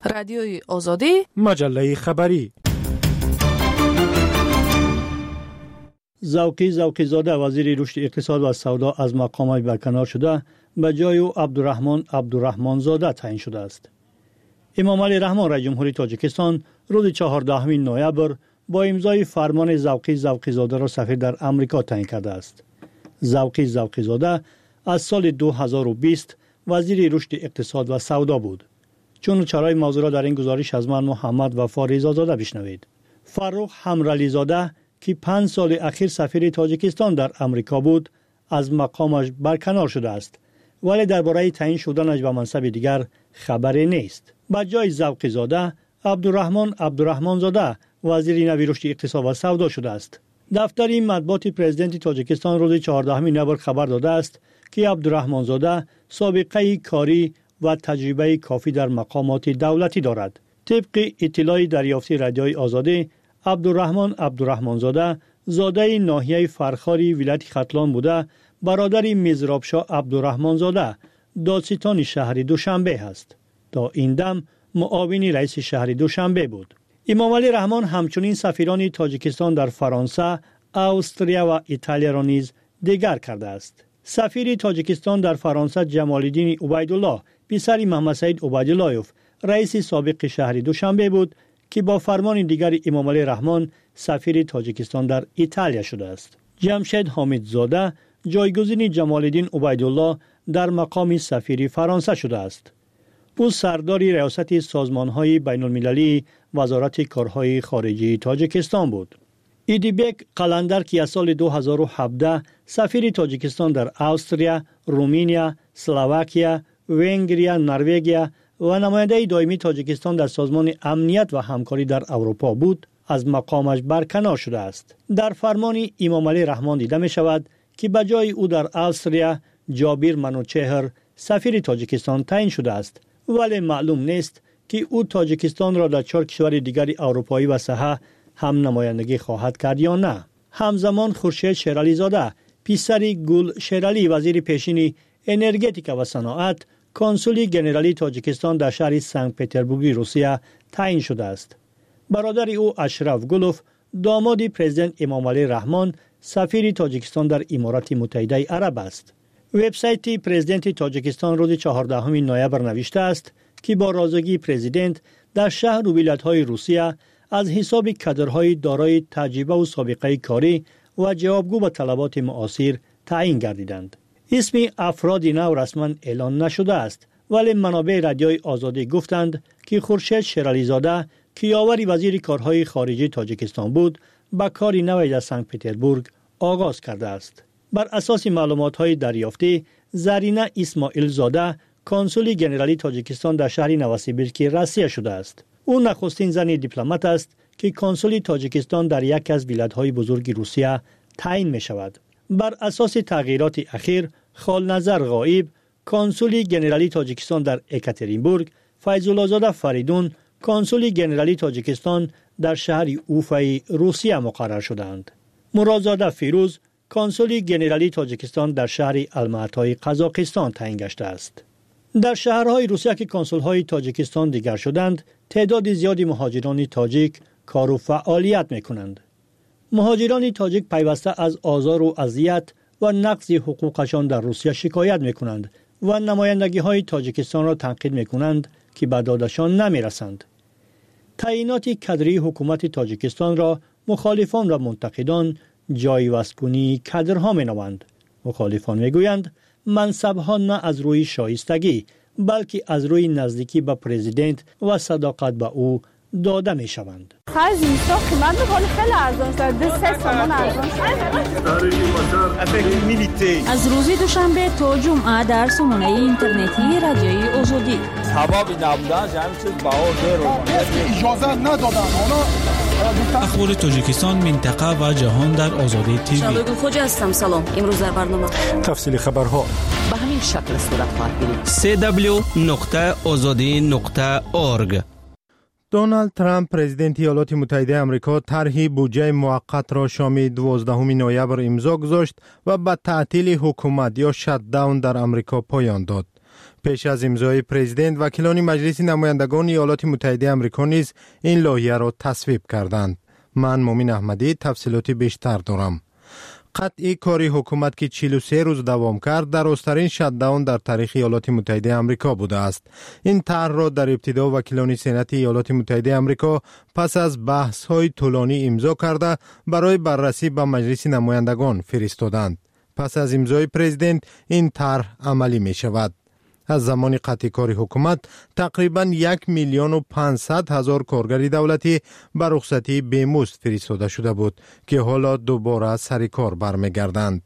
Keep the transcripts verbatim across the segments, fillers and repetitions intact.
رادیوی آزادی، مجله خبری. ذوقی ذوقی زاده وزیر رشد اقتصاد و سودا از مقامش برکنار شده به جای او عبدالرحمن عبدالرحمن زاده تعیین شده است. امام علی رحمان رئیس جمهوری تاجیکستان روز چهاردهم نوامبر با امضای فرمان ذوقی ذوقی زاده را سفیر در امریکا تعیین کرده است. ذوقی ذوقی زاده از سال دو هزار و بیست وزیر رشد اقتصاد و سودا بود. چون چرای موضوع را در این گزارش از من محمد وفا رضا زاده بشنوید. فرخ حمرعلی زاده که پنج سال اخیر سفیر تاجیکستان در امریکا بود از مقامش برکنار شده است، ولی درباره تعیین شدنش به منصب دیگر خبری نیست. با جای ذوقی زاده عبدالرحمن عبدالرحمن زاده وزیر نوی رشد اقتصاد و سودا شده است. دفتر مطبوعات پرزیدنت تاجیکستان روز چهاردهم نوامبر خبر داده است که عبدالرحمن زاده سابقه کاری و تجربه کافی در مقامات دولتی دارد. طبق اطلاع دریافتی رادیوی آزادی، عبدالرحمن عبدالرحمن زاده زاده ناحیه فرخاری ولایت ختلان بوده، برادر مزرابشاه عبدالرحمن زاده دادستان شهر دوشنبه است. تا این دم معاون رئیس شهر دوشنبه بود. امام علی رحمان همچنین سفیران تاجیکستان در فرانسه، استرالیا و ایتالیا را نیز دیگر کرده است. سفیر تاجیکستان در فرانسه جمال الدین عبیدالله پسر محمد سعید عبیدالله‌یوف رئیس سابق شهر دوشنبه بود که با فرمان دیگر امام علی رحمان سفیر تاجیکستان در ایتالیا شده است. جمشید حامدزاده جایگزین جمال الدین عبیدالله در مقام سفیر فرانسه شده است. او سردار ریاست سازمان‌های بین‌المللی وزارت کارهای خارجی تاجیکستان بود. ایدیبک قلندر که از سال دو هزار و هفده سفیر تاجیکستان در استرالیا، رومانیا، اسلواکیا، ونگریا، نروژ و نماینده دائمی تاجیکستان در سازمان امنیت و همکاری در اروپا بود، از مقامش برکنار شده است. در فرمان امام علی رحمان دیده می شود که به جای او در استرالیا جابیر منوچهر سفیر تاجیکستان تعیین شده است، ولی معلوم نیست که او تاجیکستان را در چهار کشور دیگر اروپایی و ساحه هم نمایندگی خواهد کرد یا نه. همزمان خورشید شیرعلی زاده پسر گل شیرعلی وزیر پیشین انرژتیک و صنعت کنسول ژنرالی تاجیکستان در شهر سنت پترزبورگ روسیه تعیین شده است. برادر او اشرف گلوف داماد پرزیدنت امام علی رحمان سفیر تاجیکستان در امارات متحده عرب است. وبسایت پرزیدنت تاجیکستان روز چهاردهم نوامبر نوشته است که با رضایت پرزیدنت در شهر و ولایت‌های روسیه از حساب کادرهای دارای تجربه و سابقه کاری و جوابگو به طلبات معاصر تعیین گردیدند. اسم افراد نو رسما اعلان نشده است، ولی منابع رادیوی آزادی گفتند که خورشید شیرعلی زاده که یاور وزیر کارهای خارجی تاجیکستان بود، به کار نوی در سنت پترزبورگ آغاز کرده است. بر اساس معلومات‌های دریافتی، زرینه اسماعیل زاده کنسول ژنرالی تاجیکستان در شهر نوسیبیرسک روسیه شده است. او نخستین زن دیپلمات است که کنسول تاجیکستان در یک از ولایت‌های بزرگ روسیه تعیین می شود. بر اساس تغییرات اخیر، خالنظر غائب کنسول ژنرالی تاجیکستان در اکاترینبورگ، فیض‌الله زاده فریدون کنسول ژنرالی تاجیکستان در شهر اوفای روسیه مقرر شدند. مرادزاده فیروز کنسول ژنرالی تاجیکستان در شهر الماتای قزاقستان تعیین گشته است. در شهرهای روسیه که کنسول‌های تاجیکستان دیگر شدند، تعداد زیادی مهاجران تاجیک کار و فعالیت می‌کنند. مهاجران تاجیک پیوسته از آزار و اذیت و نقض حقوقشان در روسیه شکایت می‌کنند و نمایندگی‌های تاجیکستان را تنقید می‌کنند که به دادشان نمی‌رسند. تعیینات کادری حکومت تاجیکستان را مخالفان و منتقدان جای وسکونی کادرها می‌نامند. مخالفان می‌گویند منصب‌ها نه از روی شایستگی بلکه از روی نزدیکی به پرزیدنت و صداقت به او داده می شوند. خرج اینستا قیمت بکنه خیلی ارزان شد. دو سه سامان ارزان شد. از روز دوشنبه تا جمعه در سامانه اینترنتی رادیوی آزادی. سبابی نبودن جمعی چیز بها زیر اجازه ندادن. اخبار تاجیکستان، منطقه و جهان در آزادی تیوی. شبگون خوجا هستم. سلام. امروز در برنامه تفصیل خبرها به همین شکل صورت خواهد گرفت. سی دبلیو نقطه آزادی نقطه اورگ. دونالد ترامپ پرزیدنت ایالات متحده آمریکا طرح بودجه موقت را شام دوازدهم نوامبر امضا گذاشت و به تعطیل حکومت یا شت داون در آمریکا پایان داد. پیش از امضای پرزیدنت، وکیلان مجلس نمایندگان ایالات متحده آمریکا نیز این لایحه را تصویب کردند. من مومن احمدی تفصیلات بیشتر دارم. قطعی کاری حکومت که چهل و سه روز دوام کرد در راسترین شت‌داون در تاریخ ایالات متحده آمریکا بوده است. این طرح را در ابتدا وکیلان سنات ایالات متحده آمریکا پس از بحث‌های طولانی امضا کرده برای بررسی به مجلس نمایندگان فرستادند. پس از امضای پرزیدنت این طرح عملی می شود. از زمان قطعی کاری حکومت تقریباً یک میلیون و پانصد هزار کارگر دولتی به رخصتی بیمزد فرستاده شده بود که حالا دوباره سر کار برمیگردند.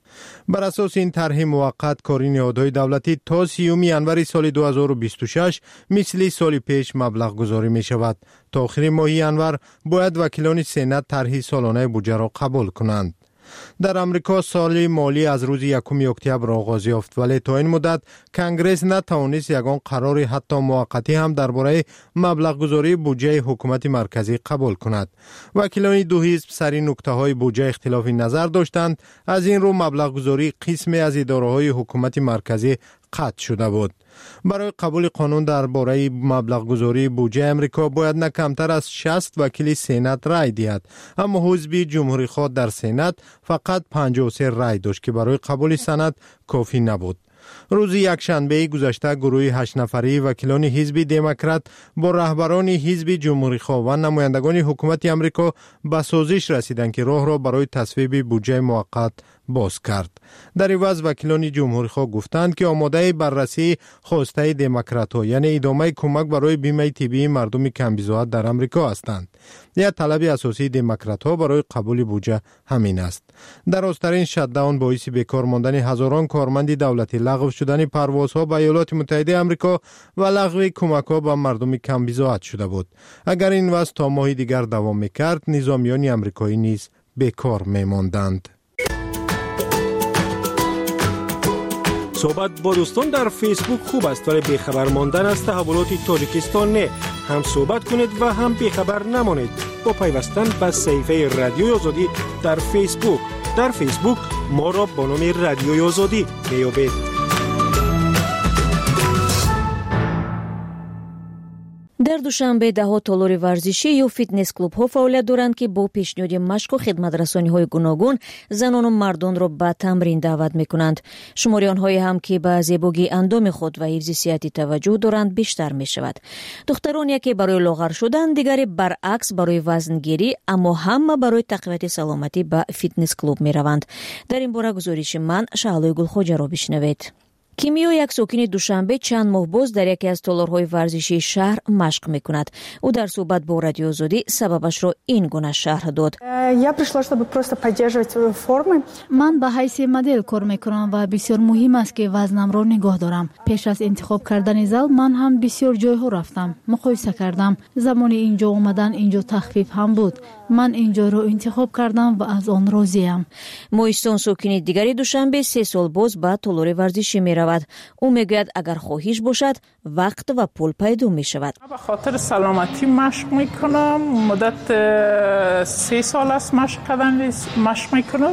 بر اساس این طرح موقت کاری نهادهای دولتی تا سیوم ژانویه سال دو هزار و بیست و شش مثل سال پیش مبلغ گذاری می شود. تا آخر ماه ژانویه باید وکیلان سنات طرح سالانه بودجه را قبول کنند. در امریکا سال مالی از روز یکم اکتبر آغاز یافت، ولی تا این مدت کنگره نتوانست یگان قرار حتی موقتی هم درباره مبلغ گذاری بودجه حکومت مرکزی قبول کند. وکیلان دو حزب سر نکته های بودجه اختلاف نظر داشتند. از این رو مبلغ گذاری قسمی از اداره های حکومت مرکزی قطع شده بود. برای قبول قانون درباره مبلغ گذاری بودجه امریکا باید نه کمتر از شصت وکیل سنات رای دهد، اما حزب جمهوری خواه در سنات فقط پنجاه و سه رای داشت که برای قبول سند کافی نبود. روز یکشنبه گذشته گروه هشت نفری وکیلان حزب دموکرات با رهبران حزب جمهوری خواه و نمایندگان حکومت امریکا به سازش رسیدند که راه را برای تصویب بودجه موقت باز کرد. در عوض وکیلان جمهوری خواه گفتند که آماده بررسی خواسته دموکرات‌ها، یعنی ادامه کمک برای بیمه طبی مردم کمبیزاد در امریکا هستند. یا طلب اساسی دموکرات‌ها برای قبول بودجه همین است. در آسترین شت‌داون باعث بیکار ماندن هزاران کارمند دولتی، لغو شدن پروازها به ایالات متحده آمریکا و لغو کمک‌ها به مردم کمبیزاد شده بود. اگر این وضع تا ماه دیگر دوام می‌کرد، نظامیان آمریکایی نیز بیکار می‌ماندند. صحبت با دوستان در فیسبوک خوب است، ولی بیخبر ماندن از تحولات تاجیکستان نه. هم صحبت کنید و هم بیخبر نمانید با پیوستن به صفحه رادیوی آزادی در فیسبوک. در فیسبوک ما را با نام رادیوی آزادی میابید. در دوشنبه ده ها تالار ورزشی یا فیتنس کلوب ها فعالیت دارند که با پیشنهاد مشق و خدمت رسانی های گوناگون زنان و مردان را به تمرین دعوت میکنند. شماری آنهایی هم که به زیبایی اندام خود و حفظ صحت توجه دارند بیشتر می شود. دخترانی که برای لاغر شدن، دیگری برعکس برای وزن گیری، اما همه برای تقویت سلامتی به فیتنس کلوب می روند. در این باره گزارش من شعله گلخوجه را بشنوید. کیمیو یک ساکن دوشنبه چند ماه باز در یکی از تالارهای ورزشی شهر مشق میکند. او در صحبت با رادیو آزادی سببش را این گونه شرح داد. من به حیث مدل کار میکنم و بسیار مهم است که وزنم را نگاه دارم. پیش از انتخاب کردن زل من هم بسیار جایها رفتم، مقایسه کردم. زمان اینجا اومدن اینجا تخفیف هم بود. من اینجا را انتخاب کردم و از آن راضیم. مویستان ساکن دیگری دوشنبه سه سال باز به تالار ورزشی میرود. او میگوید اگر خواهش باشد وقت و پول پیدا می شود. به خاطر سلامتی مشق میکنم. مدت سه سال است مشق کردن مشق میکنم.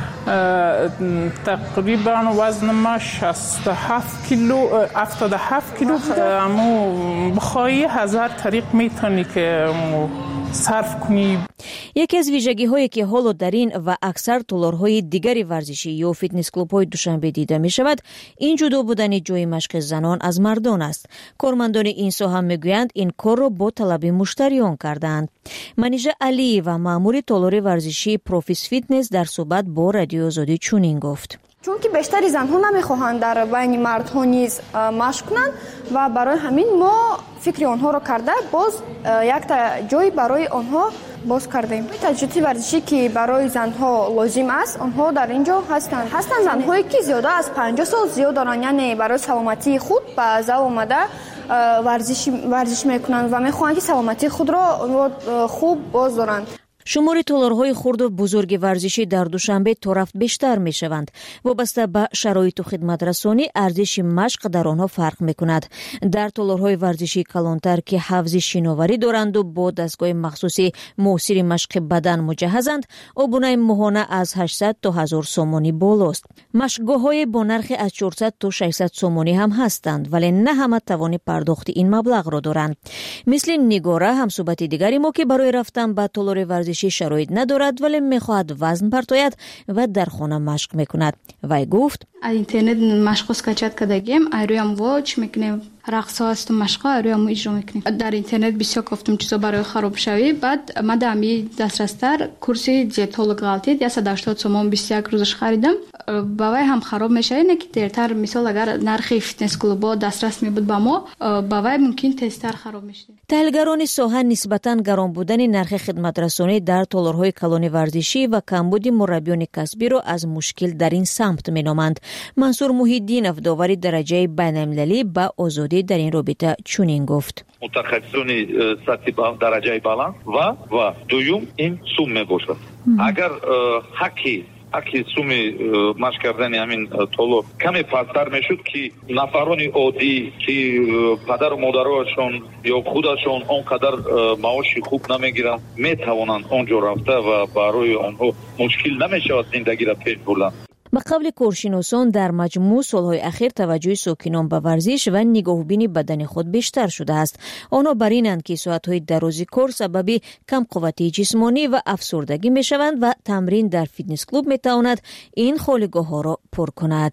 تقریبا وزن ما شصت و هفت کیلو هفتاد و هفت کیلو اما بخواهی هزار طریق میتونی که صرف کنی. یکی از ویژگی هایی که حالا در این و اکثر تالارهای دیگری ورزشی یا فیتنس کلوب های دوشنبه دیده می شود این جدا بودن جای مشق زنان از مردان است. کارمندان این ساحه هم میگویند این کار را با طلب مشتریان کردند. منیژه علی و مأمور تالار ورزشی پروفیس فیتنس در صحبت با رادیو آزادی چنین گفت. چون که بیشتری زنها نمیخواهند در بین مردها نیز مشق کنند و برای همین ما فکر آنها را کرده باز یک تا جای برای آنها باز کردیم. تجهیزات ورزشی که برای زنها لازم است آنها در اینجا هستند. هستند زنهایی که زیاده از پنجاه سال زیاد دارند، یعنی برای سلامتی خود به زل اومده ورزش ورزش میکنند و میخواهند که سلامتی خود را خوب باز دارند. شمار تالارهای خرد و بزرگ ورزشی در دوشنبه تا رفت بیشتر می شوند. وابسته به شرایط و خدمت رسانی ارزش مشق در آنها فرق می کند. در تالارهای ورزشی کلانتر که حوض شیناوری دارند و با دستگاه مخصوصی موثر مشق بدن مجهزند، آبونه ماهانه از هشتصد تا هزار سومانی بالاست. مشقگاه‌های با نرخ از چهارصد تا ششصد سومانی هم هستند، ولی نه همه توان پرداخت این مبلغ را دارند. مثل نگاره همصحبت دیگری ما که برای رفتن به تالار ورزشی شرایط ندارد ولی میخواهد وزن پرتاید و در خانه مشق میکند. وی گفت از اینترنت مشق اسکچت کردیم، ایرویم واچ میکنیم، رقص هاست و مشق ایرویم اجرا میکنیم. در اینترنت بسیار گفتم چیزا برای خراب شوی. بعد من دمی دسترستر کورسی دیتولوگ غلطید صد و هشتاد سوم بیست و یک روزش خریدم. باوی هم خراب میشه نه که دیرتر مثال اگر نرخ فیتنس کلوبا دسترس میبود با ما باوی ممکن تستر خراب میشه. تحلیلگران ساحه نسبتاً گران بودن نرخ خدمت رسانی در تالارهای کلان ورزشی و کمبود مربیان کسبی را از مشکل در این سمت مینامند. منصور محیدین افداوری درجه بین‌المللی با آزادی در این رابطه چنین گفت: متخصصان سطح درجه بالا و و دوم این سوم میباشد. اگر حقی حقی سوم مشق کردن همین طولو کمی پستر میشد که نفران عادی که پدر و مادرشون یا خودشون اونقدر معاش خوب نمیگیرن میتوانند اونجا رفته و برای آنها مشکل نمیشود زندگی را پیش بردن. به قبل کارشناسان در مجموع سالهای اخیر توجه ساکنان به ورزش و نگاهبینی بدن خود بیشتر شده است. آنها بر اینند که ساعتهای درازی کار سبب کم قوتی جسمانی و افسردگی می شوند و تمرین در فیتنس کلوب می تواند این خالیگاه ها را پر کند.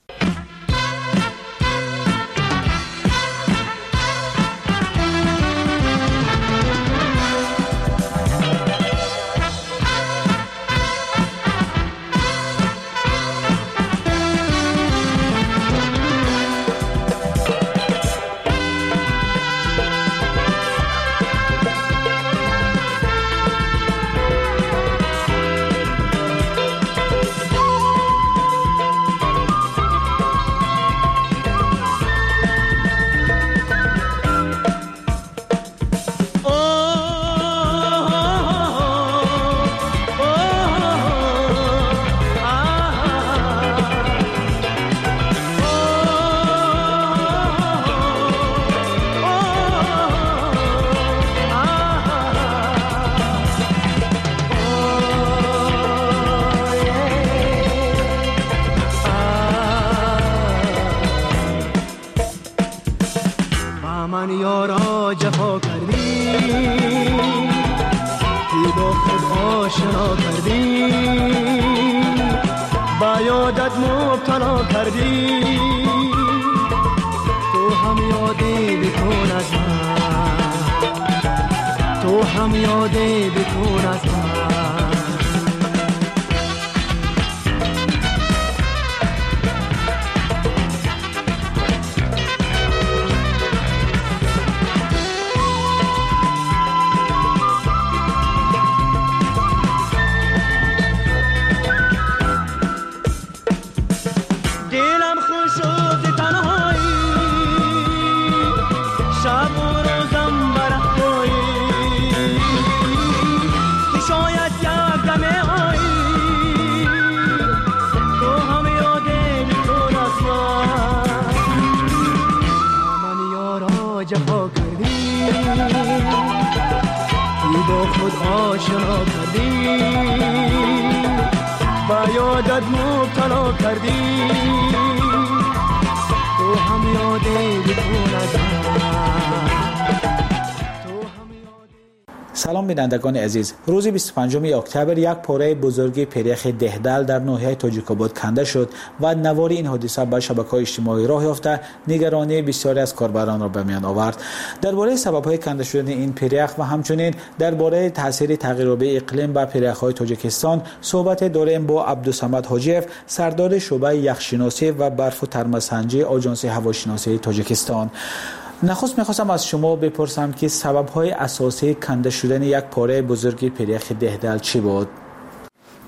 سلام بینندگان عزیز، روز بیست و پنجم اکتبر یک پاره بزرگ پریخ دهدل در ناحیه تاجیک‌آباد کنده شد و نوار این حادثه به شبکه‌های اجتماعی راه یافته نگرانی بسیاری از کاربران را به میان آورد. درباره سبب‌های کنده شدن این پریخ و همچنین درباره تاثیر تغییرآب اقلیم بر پریخ‌های تاجیکستان صحبت داریم با عبدالصمد حاجیف، سردار شعبه یخشناسی و برف و ترمسنجی آژانس هواشناسی تاجیکستان. نخست میخواستم از شما بپرسم که سبب‌های اساسی کنده شدن یک پاره بزرگ پریخ دهدل چی بود؟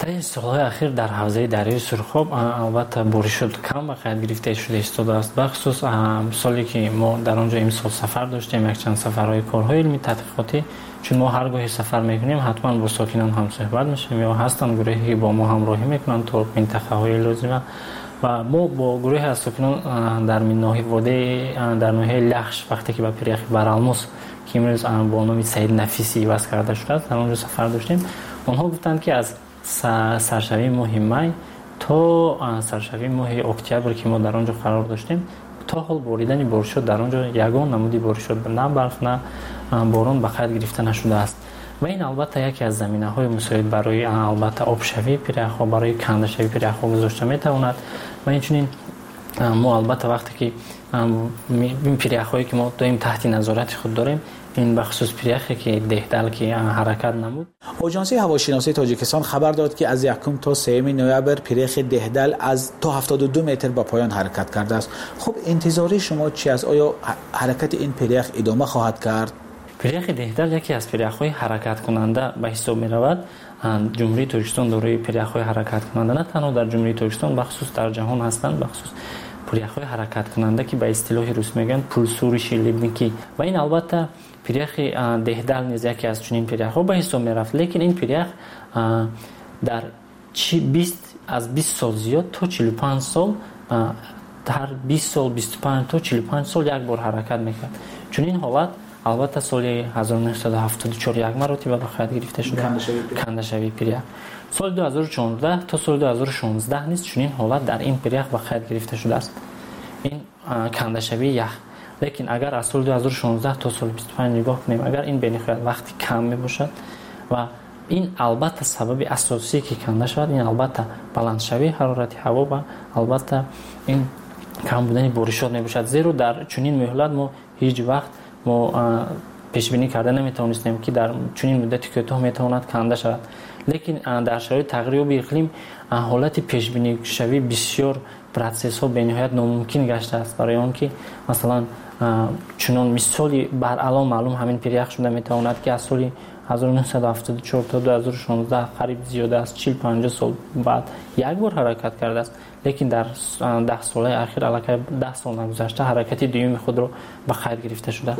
طی سالهای اخیر در حوزه دریای سرخاب البته بارشات کم به قید گرفته شده ایستاده است. بخصوص سالی که ما در آنجا امسال سفر داشتیم، یک چند سفرهای کارهای علمی تحقیقاتی، چون ما هر گاهی سفر میکنیم حتما با ساکنان هم صحبت میشیم یا هستن گروهی که با ما همراهی میکنن تو منطقه های لازمه و ما با گروه از ساکنان در ناحیه وادی در ناحیه لخش وقتی که به پیریخ برالموس که امروز با نام سید نفیسی وصل کرده شده است در اونجا سفر داشتیم. آنها گفتند که از سرشوی ماه می تا سرشوی ماه اکتبر که ما در آنجا قرار داشتیم تا حال باریدن بارشات در آنجا یگان نمودی بارشات نه برف نه باران به قید گرفته نشده است و این البته یکی از زمینه‌های مساعد برای البته آبشوی پیره‌ها برای کنده‌شوی پیره‌ها گذاشته می‌تواند و اینچنین ما البته وقتی که این پیره‌هایی که ما دائم تحت نظارت خود داریم این بخصوص پیره‌ای که دهدل که حرکت نمود. آژانس هواشناسی تاجیکستان خبر داد که از یکم تا سوم نوامبر پیره‌ی دهدل از تا هفتاد و دو متر به پایان حرکت کرده است. خب انتظاری شما چی است؟ آیا حرکت این پیره‌ای ادامه خواهد کرد؟ پیره‌ی دهدل یکی از پیره‌های حرکت کننده به حساب می‌رود. جمهوری تاجیکستان دارای پیره‌های حرکت کننده نه تنها در جمهوری تاجیکستان بخصوص در جهان هستند، بخصوص پیره‌های حرکت کننده که به اصطلاح روس میگن پولسور شلیبنیکی و این البته پیره‌ی دهدل نیز یکی از چنین پیره‌ها به حساب می‌رفت. لیکن این پیره‌ی در بیست از بیست سال زیاد تا چهل و پنج سال در بیست سال بیست و پنج تا چهل و پنج سال یک بار حرکت می‌کرد. چون این حالت البته سال هزار و نهصد و هفتاد و چهار یک مرتبه به قید گرفته شده کنده‌شوی پیره‌ای. سال دو هزار و چهارده تا سال دو هزار و شانزده نیز چنین حالت در این پیره‌ای به قید گرفته شده است. این کنده‌شوی یخ. لیکن اگر از سال دو هزار و شانزده تا سال بیست و پنج نگاه کنیم اگر این بین‌المللی وقتی کم میباشد و این البته سبب اساسی که کنده شود این البته بلندشوی حرارت هوا و البته این کم بودن بارشات میباشد. زیرا در چنین مهلت ما هیچ وقت ما پیش بینی کرده نمیتونستیم که در چنین مدتی کوتاه میتواند کنده شود. لیکن در شرایط تغییر اقلیم حالت پیش بینی شوی بسیار پروسس ها به نهایت ناممکن گشته است برای آن که مثلا چنان مثالی بر الان معلوم همین پیره‌ای شده میتواند که از سال هزار و نهصد و هفتاد و چهار تا دو هزار و شانزده قریب زیاده است چهل پنجاه سال بعد یک بار حرکت کرده است. لیکن در ده سال اخیر علاقه ده سال نگذشته حرکت دوم خود رو به قید گرفته شده.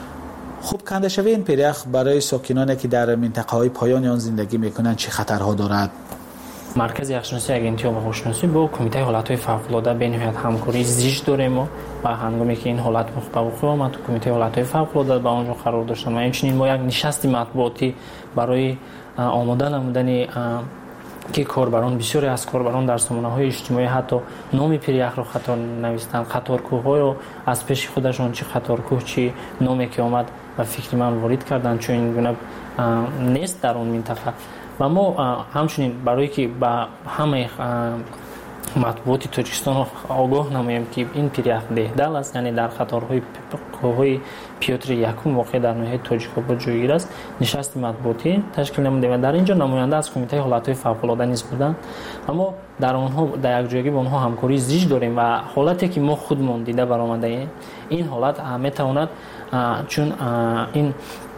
خب کنده‌شوی این پیره‌ای برای ساکنانی که در منطقه‌های پایان آن زندگی می‌کنند چه خطرها دارد؟ مرکز یخشناسی اگنتی آب و هواشناسی با کمیته حالت‌های فوق‌العاده به نهایت همکاری زیست داریم و هنگامی که این حالت به وقوع آمد تو کمیته حالت‌های فوق‌العاده با اونجا قرار داشتن و همچنین ما یک نشست مطبوعاتی برای آماده نمودن که کاربران بسیاری از کاربران در سامانه‌های اجتماعی حتی نام پیره‌ای را خطا نوشتن، قطارکوه‌ها رو از پیش خودشون چه قطارکوه چی نامی که آمد و فکر من وارد کردن چون این گونه نیست در اون منطقه و ما همچنین برای که با همه مطبوعات تاجیکستان آگاه نماییم که این پیره‌ای دهدل است، یعنی در خطرهای کوههای پیوتر یکم واقع در ناحیه تاجیک‌آباد جایگیر است. نشست مطبوعاتی تشکیل نمودیم و در اینجا نماینده از کمیته حالت‌های فوق‌العاده نیز بودند. اما در آنها در یک جایگی با آنها همکاری زیست داریم و حالتی که ما خودمون دیده برآمده ایم این حالت میتواند چون این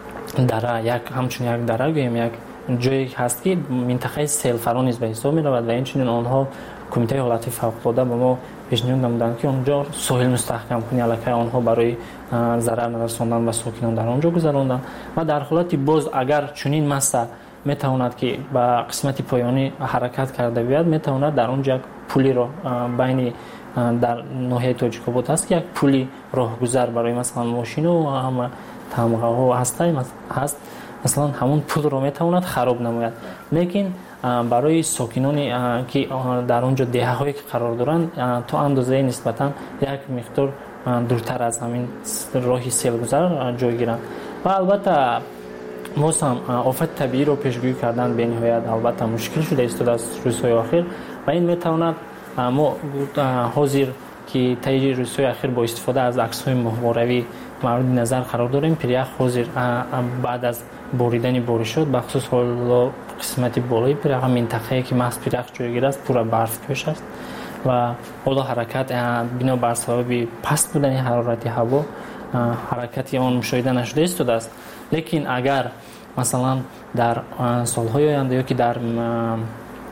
دره یک همچون یک دره گوییم یک جایی هست که منطقه سیل فرا به حساب می رود و اینچنین آنها کمیته حالت فوق‌العاده به ما پیشنهاد نمودند که اونجا ساحل مستحکم کنی علاقه آنها برای ضرر نرساندن و ساکنان در آنجا گذراندن و در حالتی باز اگر چنین مسئله میتواند که به قسمت پایانی حرکت کرده بیاد میتواند در اونجا یک پلی را بین در ناحیه تاجیک‌آباد هست که یک پلی راهگذر برای مثلا ماشین و هم تمغه ها هسته هست مثلا همون پل رو میتواند خراب نماید. لیکن برای ساکنانی که در اونجا دهه هایی که قرار دارند تا اندازه نسبتا یک مقدار دورتر از همین راهی سیلگذر جای گیرند و البته موسم آفت طبیعی رو پیشگویی کردن به نهایت البته مشکل شده است در روزهای اخیر و این میتواند ما حاضر که طی روزهای اخیر با استفاده از عکس‌های ماهواره‌ای مورد نظر قرار داریم پیره‌ای حاضر بعد از باریدن بارشات بخصوص حالا قسمت بالای پیره‌ای منطقه‌ای که محض پیره‌ای جایگیر است پورا برف پوش است و حالا حرکت بنا بر سبب پست بودن حرارت هوا حرکتی آن مشاهده نشده است است. لیکن اگر مثلا در سال‌های آینده یا که در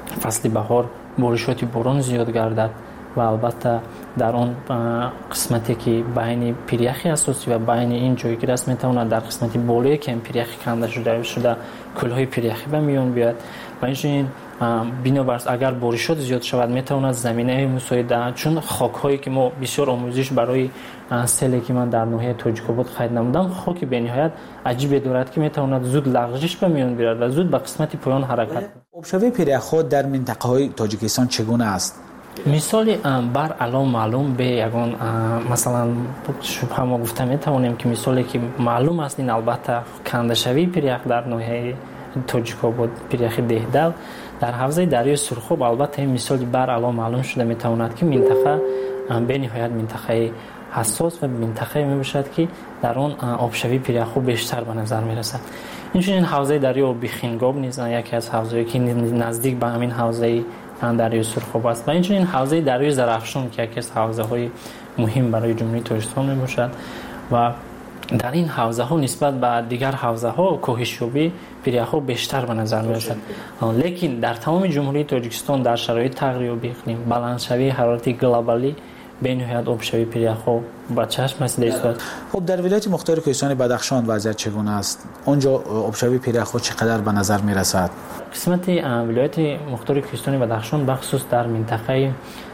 فصل بهار بارشات باران زیاد گردد و البته در آن قسمتی که بین پیریخ اساسی و بین این جایگیر است میتواند در قسمت بالایی که پیریخ کنده شده شده کلهای پیریخی به میان بیاد و این بنابراین اگر بارشات زیاد شود میتواند زمینه مساعد چون خاک هایی که ما بسیار آموزش برای سیلی که من در ناحیه تاجیک‌آباد خرید نمودم خاک به نهایت عجیب دارد که میتواند زود لغزش به میان بیارد و زود به قسمت پایان حرکت کند. آبشوی پیریخ در منطقه های تاجیکستان چگونه است؟ مثال بر علام معلوم به یگان مثلا شبه ما گفته میتوانیم که مثالی که معلوم است این البته کنده شوی پیریخ در ناحیه تاجیک‌آباد پیریخ دهدل در حوزه دریای سرخاب البته این مثال بر علام معلوم شده میتواند که منطقه به نهایت منطقه حساس و منطقه می باشد که در آن آبشوی پیریخ بیشتر به نظر می رسد. این حوزه دریای بیخینگاب نیز یکی از حوزه‌ای که نزدیک به همین حوزه دریای سرخاب است و این حوزه دریای زرافشان که یکی از حوزه‌های مهم برای جمهوری تاجیکستان می باشد و در این حوزه ها نسبت به دیگر حوزه ها کاهشیابی پیریخ بیشتر به نظر می رسد. لیکن در تمام جمهوری تاجیکستان در شرایط تغییر اقلیم بلندشوی حرارت گلوبالی به نهایت آبشوی پیریخ با چشم است ایستاد. خب در ولایت مختار کوهستان بدخشان وضعیت چگونه است؟ اونجا آبشوی پیریخ چقدر به نظر می رسد؟ قسمت ولایت مختار کوهستان بدخشان بخصوص در منطقه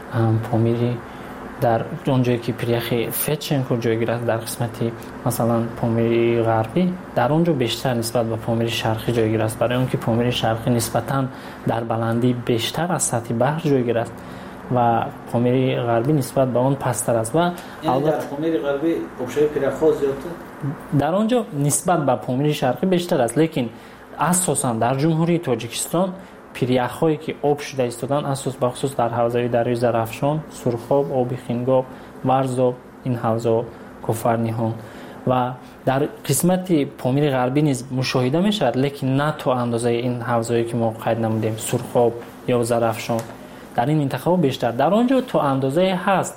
پامیری در اونجایی که پیریخ فتچنکو جایگیر است در قسمتی مثلا پامیری غربی در اونجا بیشتر نسبت به پامیری شرقی جایگیر است برای اون که پامیری شرقی نسبتاً در بلندی بیشتر از سطح بحر جایگیر است و پامیری غربی نسبت به اون پستر است و البته در پامیری غربی آبشوی پیریخ زیادتر در اونجا نسبت به پامیری شرقی بیشتر است لیکن اساساً در جمهوری تاجیکستان پیریخ‌هایی که آب شده ایستادن اساس به خصوص در حوزه دریای زرافشان، سرخاب، آبی خینگاب، ورزاب این حوزه کفرنیهان و در قسمت پامیر غربی نیز مشاهده میشد لیکن نه تا اندازه این حوزه‌ای که ما قید نمودیم سرخاب یا زرافشان در این منطقه بیشتر در آنجا تا اندازه هست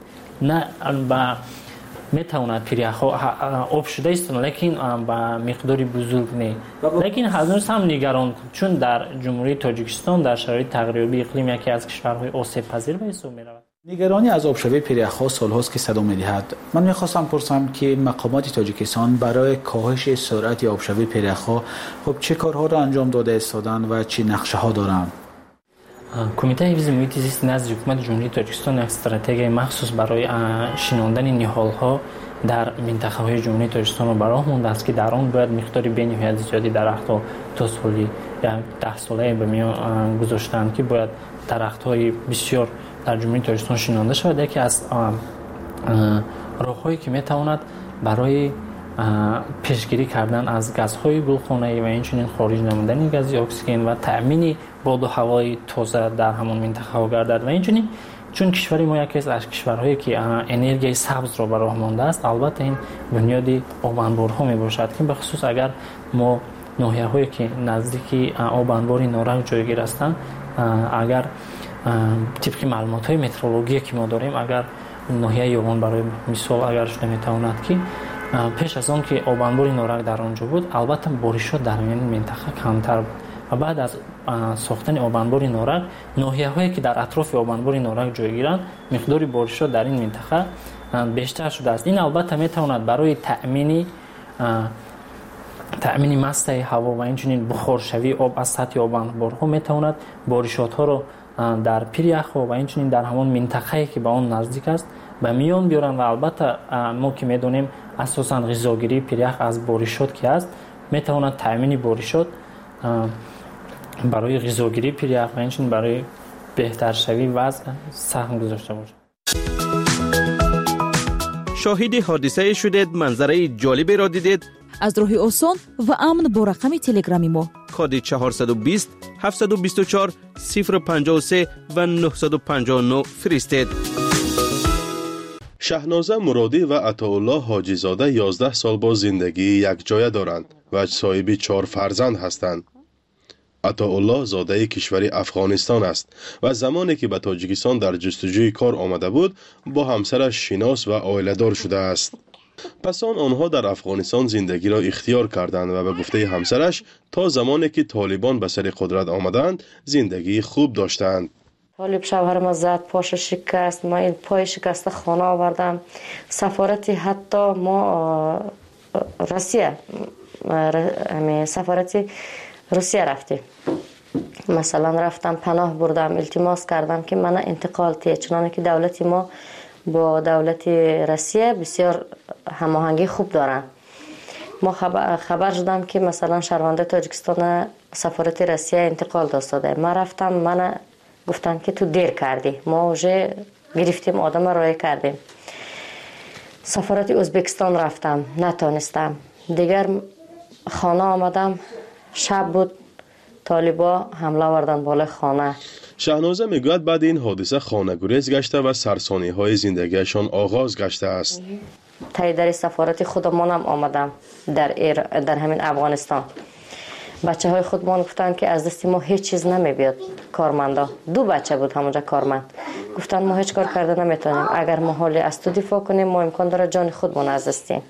نه با میتواند پیریخ آب شده است لیکن با مقداری بزرگ نه لیکن هنوز هم نگران چون در جمهوری تاجیکستان در شرایط تغییر اقلیم یکی از کشورهای آسیب پذیر به حساب میرود. نگرانی از آبشوی پیریخ سالهاست که صدا میدهد. من میخواستم پرسم که مقامات تاجیکستان برای کاهش سرعت آبشوی پیریخ خب چه کارها را انجام داده ایستادند و چه نقشه ها دارند؟ کمیته حفظ محیط زیست نزد حکومت جمهوری تاجیکستان یک استراتژی مخصوص برای شناندن نهال‌ها در منطقه‌های جمهوری تاجیکستان را براه مانده است که در آن باید مقداری بی‌نهایت زیادی درخت‌ها تا سالی یا ده ساله به میان گذاشتند که باید درخت‌های بسیار در جمهوری تاجیکستان شنانده شود. یکی از راه‌هایی که می‌تواند برای پیشگیری کردن از گازهای گلخانه‌ای و اینچنین خارج نمودن گاز اکسیژن و تأمین باد و هوای تازه در همون منطقه ها گردد و اینچنین چون کشور ما یکی از کشورهایی که انرژی سبز را براه مانده است البته این بنیادی آب انبارها می باشد که به خصوص اگر ما ناحیه‌هایی که نزدیک آب انبار نارنج جایگیر هستند اگر طبق معلومات‌های مترولوژی که ما داریم اگر ناحیه یوان برای مثال اگر شده میتواند که پیش از آن که آب انبار نارنج در آنجا بود البته بارشات در این منطقه کمتر بود و بعد از ساختن آب انبار نارنج ناحیه‌هایی که در اطراف آب انبار نارنج جایگیرند مقدار بارشات در این منطقه بیشتر شده است. این البته میتواند برای تأمین تأمین مسته هوا و اینچنین بخارشوی آب از سطح آب انبارها میتواند بارشات ها را در پیریخ و اینچنین در همان منطقه‌ای که به آن نزدیک است به میان بیارند و البته ما که میدونیم اساساً غذاگیری پیریخ از بارشات که است میتواند تأمین بارشات برای غذاگیری پیریخ و اینچنین برای بهتر شوی وضع سهم گذاشته باشد. شاهد حادثه شدید، منظره جالبی را دیدید؟ از راه آسان و امن با رقم تلگرامی ما کد چهارصد و بیست هفتصد و بیست و چهار صفر پنجاه و سه و نهصد و پنجاه و نه فرستید. شهنازه مرادی و عطاالله حاجی زاده یازده سال با زندگی یک جایه دارند و صاحب چهار فرزند هستند. عطاالله زاده کشور افغانستان است و زمانی که به تاجیکستان در جستجوی کار آمده بود با همسرش شناس و عائله دار شده است. پس آن آنها در افغانستان زندگی را اختیار کردند و به گفته همسرش تا زمانی که طالبان به سر قدرت آمدند زندگی خوب داشتند. طالب شوهر ما زد، پاش شکست، ما این پای شکست خانه آوردم. سفارتی حتی ما روسیه سفارتی روسیه رفتیم. مثلا رفتم پناه بردم، التماس کردم که من انتقال تی، چنانه که دولت ما با دولت روسیه بسیار هماهنگی خوب دارن. ما خبر, خبر شدم که مثلا شهرونده تاجیکستان سفارت روسیه انتقال داده. من رفتم، من گفتن که تو دیر کردی، ما اوجه گرفتیم آدم رای کردیم. سفارت ازبکستان رفتم، نتونستم. دیگر خانه آمدم، شب بود، طالبا حمله آوردن بالای خانه. شهنازه میگوید بعد این حادثه خانه گریز گشته و سرسانی های زندگیشان آغاز گشته است. تای در سفارت خودمانم آمدم در ایر در همین افغانستان. بچه های خودمان گفتن که از دست ما هیچ چیز نمیبیاد. کارمندا دو بچه بود همونجا کارمند، گفتن ما هیچ کار کرده نمیتونیم، اگر ما حالی از تو دفاع کنیم ما امکان داره جان خودمون از دستیم.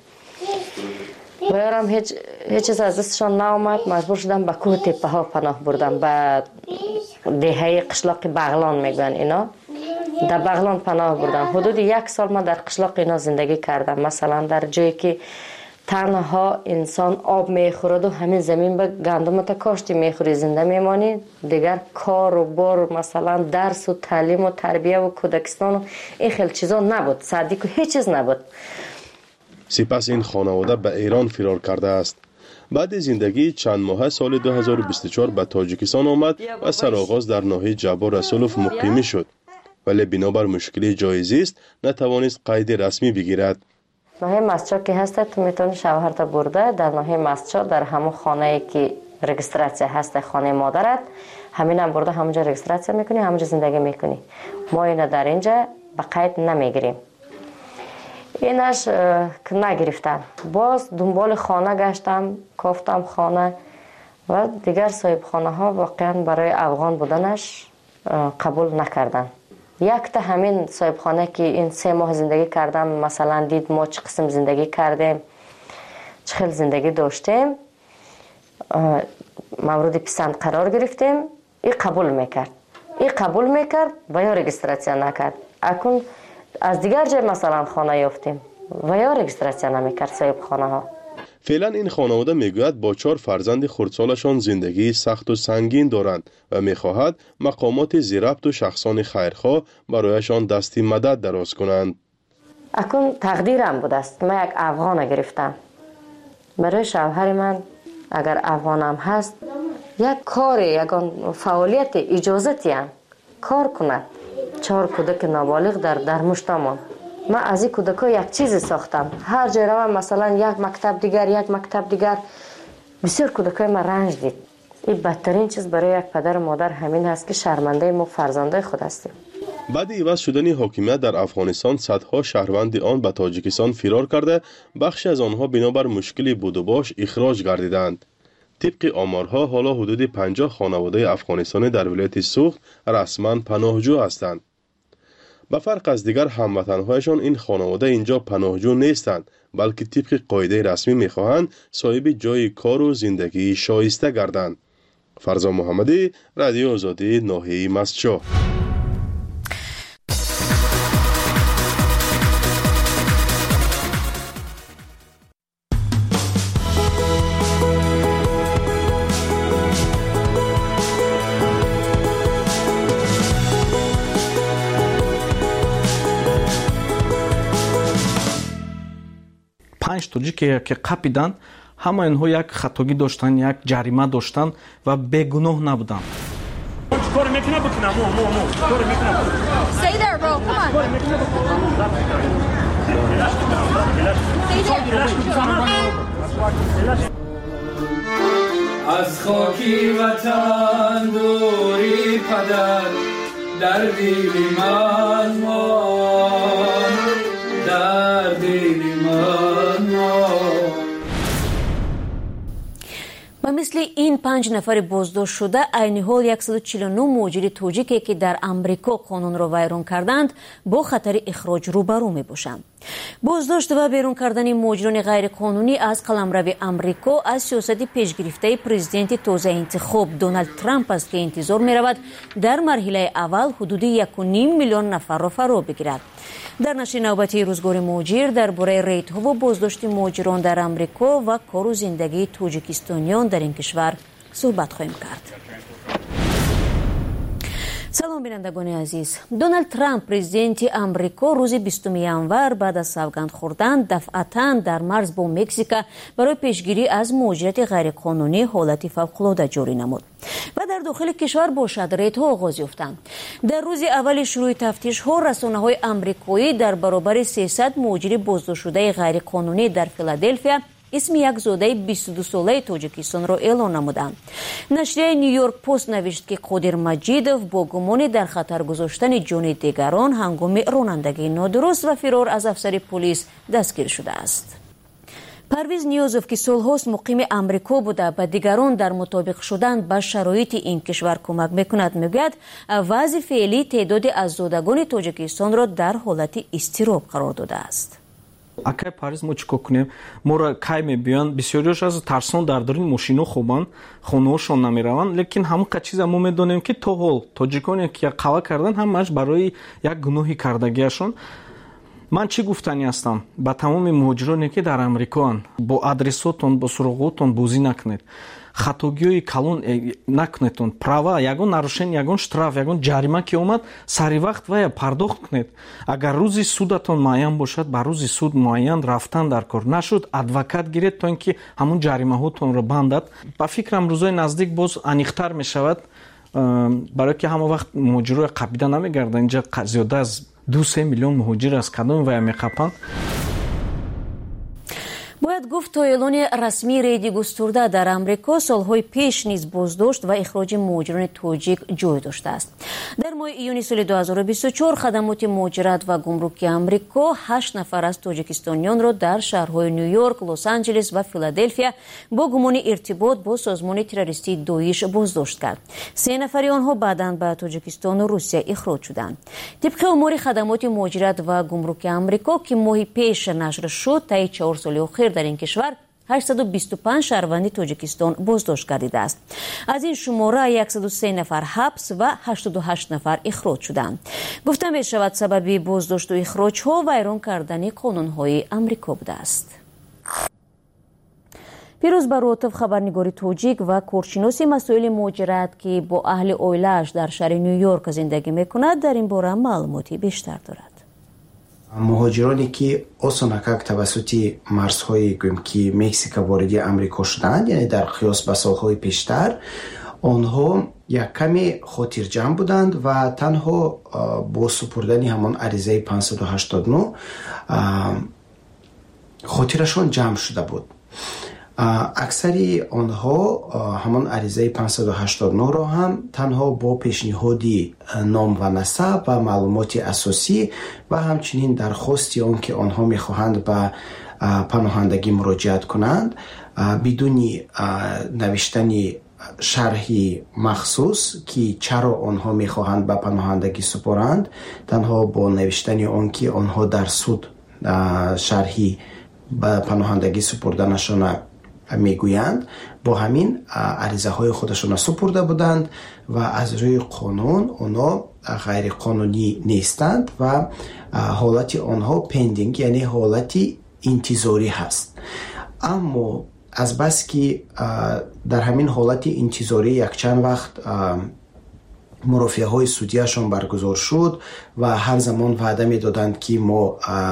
و یارم هیچ هیچ چیز از دستشان نامد، مجبور شدم به کوه تپه ها پناه بردم، به دهه قشلاق بغلان میگن اینا، در بغلان پناه بردم. حدود یک سال ما در قشلاق اینا زندگی کردم. مثلا در جایی که تنها انسان آب میخورد و همین زمین به گندم تا کاشتی میخوری زنده میمانی، دیگر کار و بار مثلا درس و تعلیم و تربیه و کودکستان و این خیلی چیزا نبود، صدیق و هیچ چیز نبود. سپس این خانواده به ایران فرار کرده است. بعد زندگی چند ماه سال دو هزار و بیست و چهار به تاجیکستان آمد و سرآغاز در ناحیه جبار رسولوف مقیمی شد، ولی بنابر مشکلی جایزی است نتوانست قید رسمی بگیرد. ناحیه مسجد که هست تو میتونی شوهرت برده در ناحیه مسجد در همون خانه‌ای که رجیستراسی هست، خانه مادرت، همین هم برده همونجا رجیستراسی میکنی، همونجا زندگی میکنی. ما اینا در اینجا به قید نمیگیریم. اینش که نگرفتن، باز دنبال خانه گشتم، کافتم خانه و دیگر صاحب خانه ها واقعا برای افغان بودنش قبول نکردن. یک تا همین صاحب خانه که این سه ماه زندگی کردم مثلا دید ما چه قسم زندگی کردیم، چه خیلی زندگی داشتیم، مورد پسند قرار گرفتیم، این قبول میکرد این قبول میکرد و یا رجیستراسی نکرد. اکنون از دیگر جای مثلا خانه یافتیم و یا رجیستراسی نمیکرد صاحب خانه ها. فعلا این خانواده میگوید با چهار فرزند خردسالشان زندگی سخت و سنگین دارند و میخواهد مقامات ضربط و شخصان خیرخواه برایشان دستی مدد دراز کنند. اکنون تقدیرم بود است، من یک افغان گرفتم برای شوهر من، اگر افغانم هست یک کاری، یک فعالیت اجازتی هم کار کند. چهار کودک نابالغ در در مشتمان. من از این کودکا یک چیزی ساختم، هر جای روم مثلا یک مکتب دیگر یک مکتب دیگر، بسیار کودکای من رنج دید. این بدترین چیز برای یک پدر و مادر همین هست که شرمنده ما فرزندای خود هستیم. بعد عوض شدن حاکمیت در افغانستان صدها شهروند آن به تاجیکستان فرار کرده، بخشی از آنها بنابر مشکلی بود و باش اخراج گردیدند. طبق آمارها حالا حدود پنجاه خانواده افغانستانی در ولایت سوخت رسما پناهجو هستند. به فرق از دیگر هموطنهایشان این خانواده اینجا پناهجو نیستند، بلکه طبق قاعده رسمی میخواهند صاحب جای کار و زندگی شایسته گردند. فرزا محمدی، رادیو آزادی، ناحیه مسجد. پنج توجی که که قپیدن، همه اینها یک خطاگی داشتن، یک جریمه داشتن و بیگناه نبودن. کار میکنه بکنه مو مو مو کار میکنه. Stay there bro, come on. از خاکی وطن دوری پدر در دل من مان، در دل من مان. و مثل این پنج نفر بازداشت شده عین حال صد و چهل و نه مهاجر توجیکی که در امریکا قانون را ویران کردند با خطر اخراج روبرو می باشند. بازداشت و بیرون کردن مهاجران غیرقانونی از قلمرو امریکا از سیاست پیشگرفته پرزیدنت تازه انتخاب دونالد ترامپ است که انتظار می رود در مرحله اول حدود یک و نیم میلیون نفر را فرا بگیرد. در نشر نوبتی روزگار مهاجر درباره ریت‌ها و بازداشت مهاجران در امریکا و کار و زندگی تاجیکستانیان در این کشور صحبت خواهیم کرد. سلام بینندگان عزیز. دونالد ترامپ پرزیدنت امریکا روز بیستم ژانویه بعد از سوگند خوردن دفعتاً در مرز با مکزیک برای پیشگیری از مهاجرت غیرقانونی حالت فوق‌العاده جاری نمود و در داخل کشور با ریت‌ها آغاز یافتند. در روز اول شروع تفتیش‌ها رسانه‌های آمریکایی در برابر سیصد مهاجر بازداشت شده غیرقانونی در فیلادلفیا اسم یک زاده بیست و دو ساله تاجیکستان را اعلام نمودند. نشریه نیویورک پست نوشت که قادر مجیدوف با گمان در خطر گذاشتن جان دیگران هنگام رانندگی نادرست و فرار از افسر پلیس دستگیر شده است. پرویز نیازوف که سالهاست مقیم امریکا بوده به دیگران در مطابق شدن با شرایط این کشور کمک میکند میگوید وضع فعلی تعداد از زادگان تاجیکستان را در حالت اضطراب قرار داده است. акай париз мо чӣ кор кунем моро кай мебиён бисёриёш аз тарсон дар дорини мошино хобанд хонаҳошон намераванд лекин ҳамон ка чиза мо медонем ки то ҳол тоҷиконе ки як қава кардан ҳамааш барои як гуноҳи кардагиашон. ман чӣ гуфтанӣ ҳастам ба тамоми муҳоҷироне ки дар амрикоанд бо адресотон бо суроғотон бозӣ накунед, хатогиҳои калон накунедон, права ягон нарушени ягон штраф ягон ҷарима ки омад сари вақт вая пардохт кунед. агар рӯзи судатон муайян бошад ба рӯзи суд муайян рафтан дар кор, нашуд адвокат гиред то ин ки ҳамон ҷаримаҳотонро бандад. ба фикрам рӯзои наздик боз аниқтар мешавад барое ки ҳама вақт муҳоҷирои қабида намегарданд. инҷа зиёда аз ду се миллион муҳоҷир аз кадоми вая меқапанд. باید گفت تا اعلان رسمی ریدی گسترده در امریکا سالهای پیش نیز بازداشت و اخراج مهاجران تاجیک جای داشته است. در ماه ایون سال دو هزار و بیست و چهار خدمات مهاجرت و گمرکی امریکا هشت نفر از تاجیکستانیان را در شهرهای نیویورک، لس آنجلس و فیلادلفیا با گمان ارتباط با سازمان تروریستی داعش بازداشت کرد. سه نفر آنها بعداً به تاجیکستان و روسیه اخراج شدند. طبق امور خدمات مهاجرت و گمرک امریکا که ماه پیش نشر شد تا چهار سال اخیر در این کشور هشتصد و بیست و پنج شهروند تاجیکستان بازداشت گردیده است. از این شماره صد و سه نفر حبس و هشتاد و هشت نفر اخراج شدند. گفته می شود سبب بازداشت و اخراج ها ویران کردن قانون های امریکا بوده است. پیروز براتف خبرنگار تاجیک و کارشناس مسائل مهاجرت که با اهل اویلش در شهر نیویورک زندگی میکند در این باره معلوماتی بیشتر دارد. مهاجرانی که осонакак тавассути марзҳои гӯем ки Мексика вориди Амрико шуданд, яъне дар қиёс ба солҳои пештар, онҳо як каме хотирҷамъ буданд ва танҳо бо супурдани ҳамон аризаи панҷсаду ҳаштод и нӯ хотирашон ҷамъ шуда буд. аксари онҳо ҳамон аризаи панҷсаду ҳаштод и нӯ-ро ҳам танҳо бо пешниҳоди ном ва насаб ва маълумоти асосӣ ва ҳамчунин дархости он ки онҳо мехоҳанд ба паноҳандагӣ муроҷиат кунанд бидуни навиштани шарҳи махсус ки чаро онҳо мехоҳанд ба паноҳандагӣ супоранд, танҳо бо навиштани он ки онҳо дар суд шарҳи ба паноҳандагӣ супурданашона мегӯянд, бо ҳамин аризаҳои худашона супурда буданд ва аз рӯи қонун онҳо ғайриқонунӣ нестанд ва ҳолати онҳо пендинг, яъне ҳолати интизорӣ ҳаст. аммо азбаски ки дар ҳамин ҳолати интизорӣ якчанд вақт мурофиаҳои судияшон баргузор шуд ва ҳар замон ваъда медоданд ки мо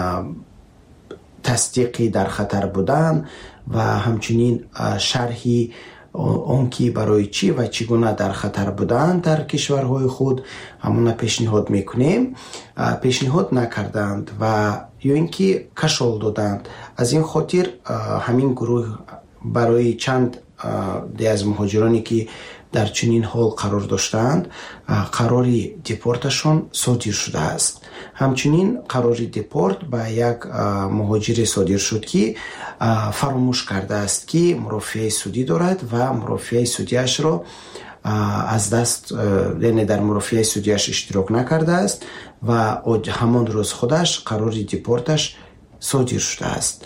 тасдиқи дар хатар будан ва ҳамчунин шарҳи он ки барои чӣ ва чӣ гуна дар хатар буданд дар кишварҳои худ ҳамона пешниҳод мекунем, пешниҳод накарданд ва ё ин ки кашол доданд. аз ин хотир ҳамин гурӯҳ барои чанд де аз муҳоҷироне ки дар чунин ҳол қарор доштаанд қарори депорташон содир шудааст. ҳамчунин қарори депорт ба як муҳоҷире содир шуд ки фаромӯш кардааст ки мурофиаи судӣ дорад ва мурофиаи судиашро аз даст, яъне дар мурофиаи судиаш иштирок накардааст ва ҳамон рӯз худаш қарори депорташ صادر شده است.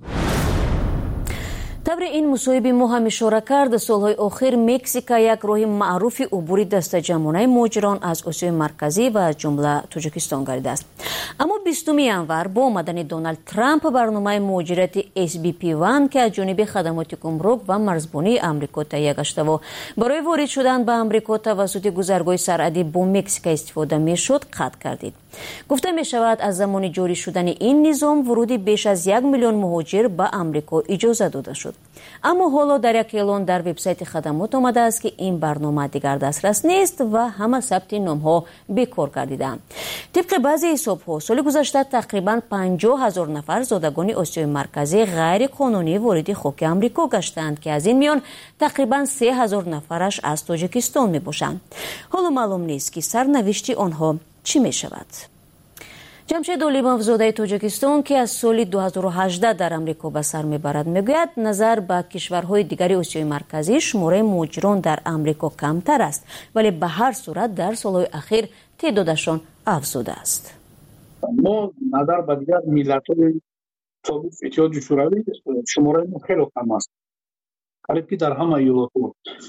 табри ин мусоҳиби мо ҳам ишора кард, солҳои охир Мексика як роҳи маъруфи убури дастаҷамонаи муҳоҷирон аз Осиёи марказӣ ва аз ҷумла Тоҷикистон гардидааст. аммо бистуми январ бо омадани Доналд Трамп барномаи муҳоҷирати эс би пи один ки аз ҷониби хадамоти гумрук ва марзбонии амрико таҳия гаштаву барои ворид шудан ба амрико тавассути гузаргоҳи сарҳадӣ бо Мексика истифода мешуд, қатъ гардид. гуфта мешавад аз замони ҷорӣ шудани ин низом вуруди беш аз як миллион муҳоҷир ба амрико иҷоза дода шуд. аммо ҳоло дар як эълон дар вебсайти хадамот омадааст ки ин барнома дигар дастрас нест ва ҳама сабти номҳо бекор гардидаанд. тибқи баъзе ҳисобҳо соли гузашта тақрибан панҷоҳ ҳазор нафар зодагони Осиёи марказӣ ғайриқонунӣ вориди хоки амрико гаштанд ки аз ин миён тақрибан се ҳазор нафараш аз Тоҷикистон мебошанд. ҳоло маълум нест ки сарнавишти онҳо чӣ мешавад. ҷамшед Олимовзодаи Тоҷикистон ки аз соли ду ҳазору ҳаждаҳ дар амрико ба сар мебарад мегӯяд назар ба кишварҳои дигари Осиёи марказӣ шумораи муҳоҷирон дар амрико камтар аст, вале ба ҳар сурат дар солҳои ахир теъдодашон афзудааст. мо назар ба дигар миллатҳои собиқ иттиҳоди шӯравӣ шумораи мо хеле кам аст, қарибки дар ҳама иёлотҳо.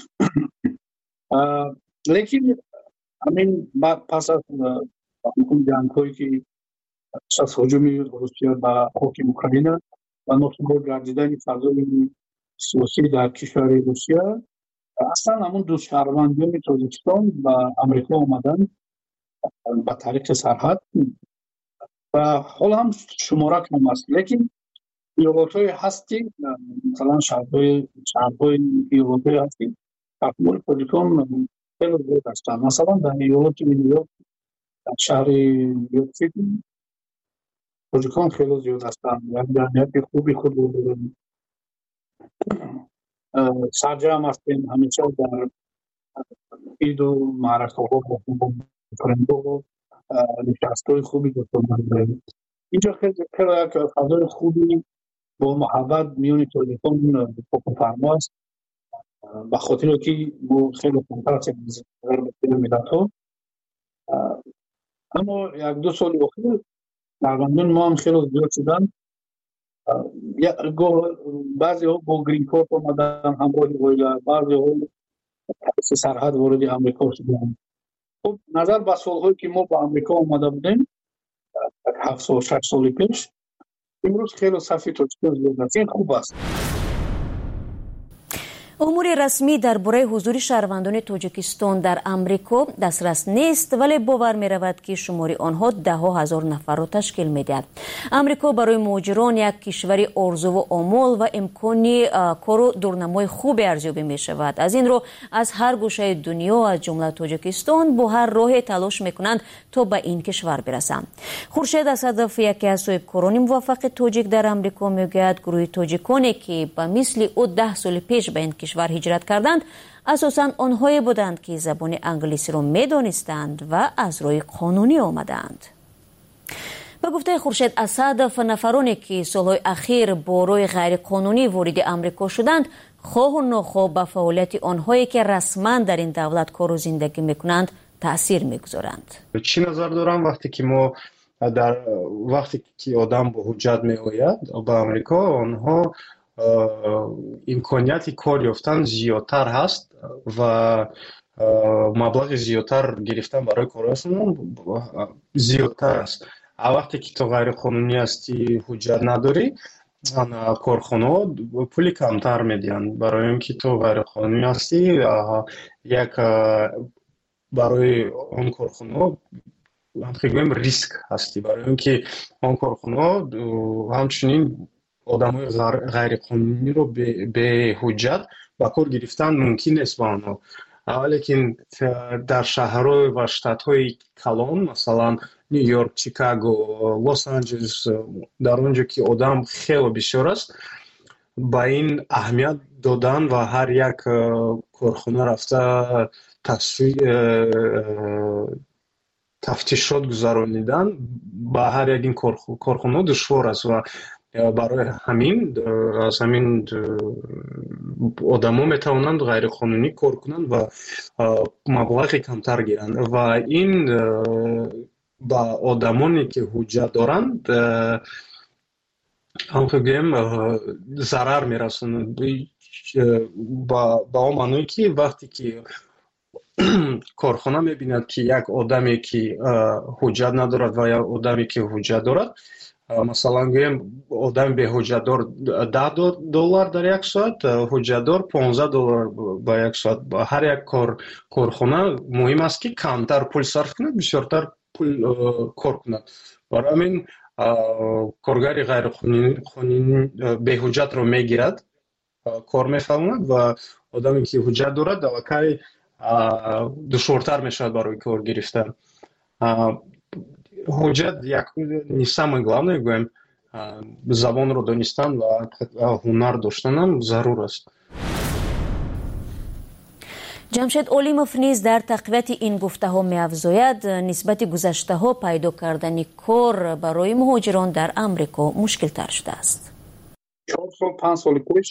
лекин ҳамин пас аз ҷангҳое ки пас аз ҳуҷуми Русия ба хоки Украина ва носубот гардидани фазои сиёсӣ дар кишвари Русия, аслан ҳамун ду шаҳрвандиёни Тоҷикистон ба амрико омаданд ба тариқи сарҳад ва ҳол ҳам шумора кам аст. лекин иёлотҳое ҳасти масалан шаҳрҳои шаҳрҳои иёлотҳое ҳасти таҳмили Тоҷикон хеле зиёд ҳастанд. масалан дар иёлоти Нью-Йорк дар шаҳри Нью-Йорк-Сити тоҷикон хеле зиёд ҳастанд. як ҷамъияти хуби худ дорем. сарҷамъ ҳастем ҳамеша дар иду маъракаҳо бо френдҳо нишастҳои хуби дошта дорем. инҷо хеле як фазои хуби бо муҳаббат миёни тоҷикон фокуфармо аст, ба хотире ки мо хеле камтар ҳастем аз ғайри миллатҳо. аммо як ду соли охир шаҳрвандони мо ҳам хеле зиёд шуданд. баъзеҳо бо грин корт омадан ҳамроҳи оила, баъзеҳо тариқи сарҳад вориди амрико шуданд. хуб назар ба солҳое ки мо ба амрико омада будем ҳафт сол шаш соли пеш, имрӯз хеле сафи тоҷикон зиёд аст. ин хуб аст. умури расмӣ дар бораи ҳузури шаҳрвандони Тоҷикистон дар амрико дастрас нест, вале бовар меравад ки шумори онҳо даҳҳо ҳазор нафарро ташкил медиҳад. амрико барои муҳоҷирон як кишвари орзуву омол ва имкони кору дурнамои хубе арзёбӣ мешавад. аз ин рӯ аз ҳар гӯшаи дунё аз ҷумла Тоҷикистон бо ҳар роҳе талош мекунанд то ба ин кишвар бирасанд. хуршед асадов, яке аз соҳибкорони муваффақи тоҷик дар амрико, мегӯяд гурӯҳи тоҷиконе ки ба мисли ӯ даҳ соли пеш ба ин кишвар ҳиҷрат карданд, асосан онҳое буданд ки забони англисиро медонистанд ва аз роҳи қонунӣ омаданд. ба гуфтаи Хуршед Асадов, нафароне ки солҳои ахир бо роҳи ғайриқонунӣ вориди амрико шуданд, хоҳу нохоҳ ба фаъолияти онҳое ки расман дар ин давлат кору зиндагӣ мекунанд таъсир мегузоранд. чӣ назар дорам вақте ки мо дар вақте ки одам бо ҳуҷҷат меояд ба амрико, онҳо имконияти кор ёфтан зиёдтар ҳаст ва маблағи зиёдтар гирифтан барои корашон зиёдтар аст. а вақте ки то ғайриқонунӣ ҳастӣ, ҳуҷҷат надорӣ, корхонаҳо пули камтар медиҳанд, барои он ки то ғайриқонунӣ ҳастӣ, як барои он корхонаҳо ҳамхигӯем риск ҳастӣ, барои он ки он корхонаҳо ҳамчунин одамои ғайриқонуниро беҳуҷҷат ба кор гирифтан мумкин нест ба онҳо. лекин дар шаҳрҳо ва штатҳои калон, масалан Нью-Йорк, Чикаго, Лос-Анҷелес, дар он ҷо ки одам хеле бисёр аст, ба ин аҳамият додан ва ҳар як корхона рафта тафтишот гузаронидан ба ҳар як ин корхонаҳо душвор аст ва барои ҳамин аз ҳамин одамо метавонанд ғайриқонунӣ кор кунанд ва маблағи камтар гиранд ва ин ба одамоне ки ҳуҷҷат доранд ҳамтугем зарар мерасонад ба он маъное ки вақте ки корхона мебинад ки як одаме ки ҳуҷҷат надорад ва як одаме ки ҳуҷҷат дорад, масалан гӯем одами беҳуҷҷатдор даҳ доллар дар як соат, ҳуҷҷатдор понздаҳ доллар ба як соат. Ҳар як корхона муҳим аст ки камтар пул сарф кунад, бисёртар пул кор кунад. Барои ҳамин коргари ғайриқонунӣ беҳуҷҷатро мегирад, кор мефаҳмад ва одаме ки ҳуҷҷат дорад аллакай душвортар мешавад барои кор гирифтан. ҳуҷҷат як не самое главное, гӯем забонро донистан ва ҳунар доштанам зарур аст. ҷамшед Олимов низ дар тақвияти ин гуфтаҳо меафзояд, нисбати гузаштаҳо пайдо кардани кор барои муҳоҷирон дар Амрико мушкилтар шудааст. чор сол панҷ соли пеш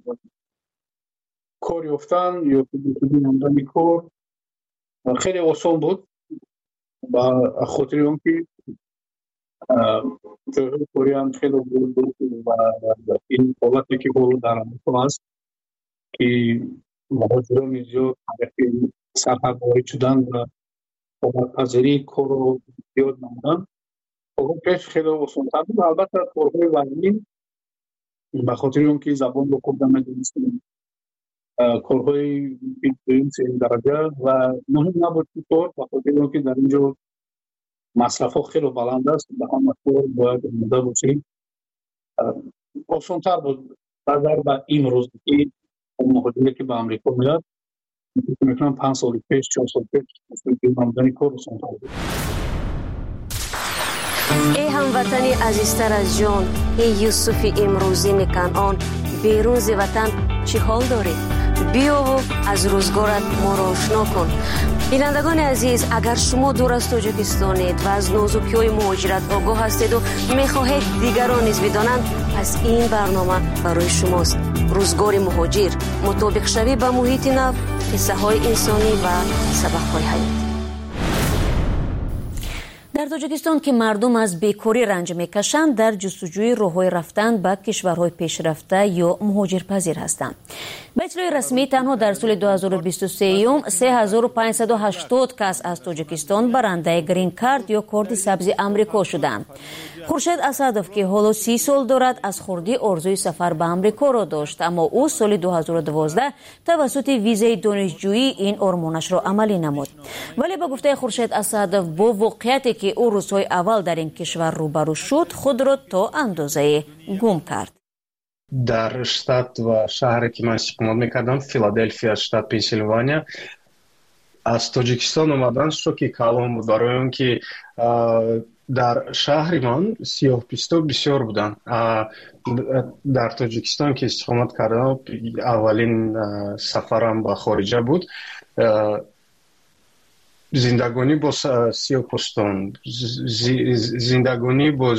кор ёфтан ё намудани кор хеле осон буд, ба хотири он ки ҷойҳои кориам хеле буд ва ин ҳолате ки ҳоло дар Амрико аст ки муҳоҷирони зиёд сарҳад ворид шудан ва омадпазирии корро зиёд намуданд. пеш хеле осонтар буд. Албатта корҳои вазнин ба хотири он ки забонро хуб намедонистем, корҳои дуюм сеюм дараҷа ва муҳим набуд ки кор ба хотири он ки дар ин ҷо масрафҳо хеле баланд аст, ба ҳама кор бояд омода бошем. Осонтар буд назар ба имрӯз ки муҳоҷире ки ба Амрико меояд, мекунам панҷ соли пеш чор соли пеш намудани кор осонтар буд. ای هموطنی عزیزتر از جان، ای یوسف امروزین کنعان، بیرون ز وطن چی حال داری؟ بیا و از روزگارت ما را آشنا کن. بینندگان عزیز، اگر شما دور از تاجیکستانید و از نازکی‌های مهاجرت آگاه هستید و می‌خواهید دیگران نیز بدانند، پس این برنامه برای شماست. روزگار مهاجر، مطابق شوی با محیط نو، قصه‌های انسانی و سبق‌های حیاتی. در تاجیکستان که مردم از بیکاری رنج میکشند، در جستجوی راه‌های رفتن به کشورهای پیشرفته یا مهاجرپذیر هستند. به اطلاع رسمی تنها در سال دو هزار و بیست و سه سه هزار و پانصد و هشتاد کس از تاجیکستان برنده گرین کارت یا کارت سبز آمریکا شدند. خورشید اسدов که حالا سی سال دارد از خردی آرزوی سفر به آمریکا را داشت، اما او سال دو هزار و دوازده توسط ویزای دانشجویی این آرمانش را عملی نمود. ولی به گفته خورشید اسدов با واقعیتی که او روزهای اول در این کشور روبرو شد، خود را تا اندازه گم کرد. در штат و شهری که من استقامت میکردم، فیلادلفیا، штат پنسیلوانیا، از تاجیکستان اومدن شوکی کلان بود، برای اون که در شهر من سیاه‌پوستا بسیار بودن. در تاجیکستان که استقامت کردم، اولین سفرم به خارجه بود. زندگانی با سیاه‌پوستان، زندگانی با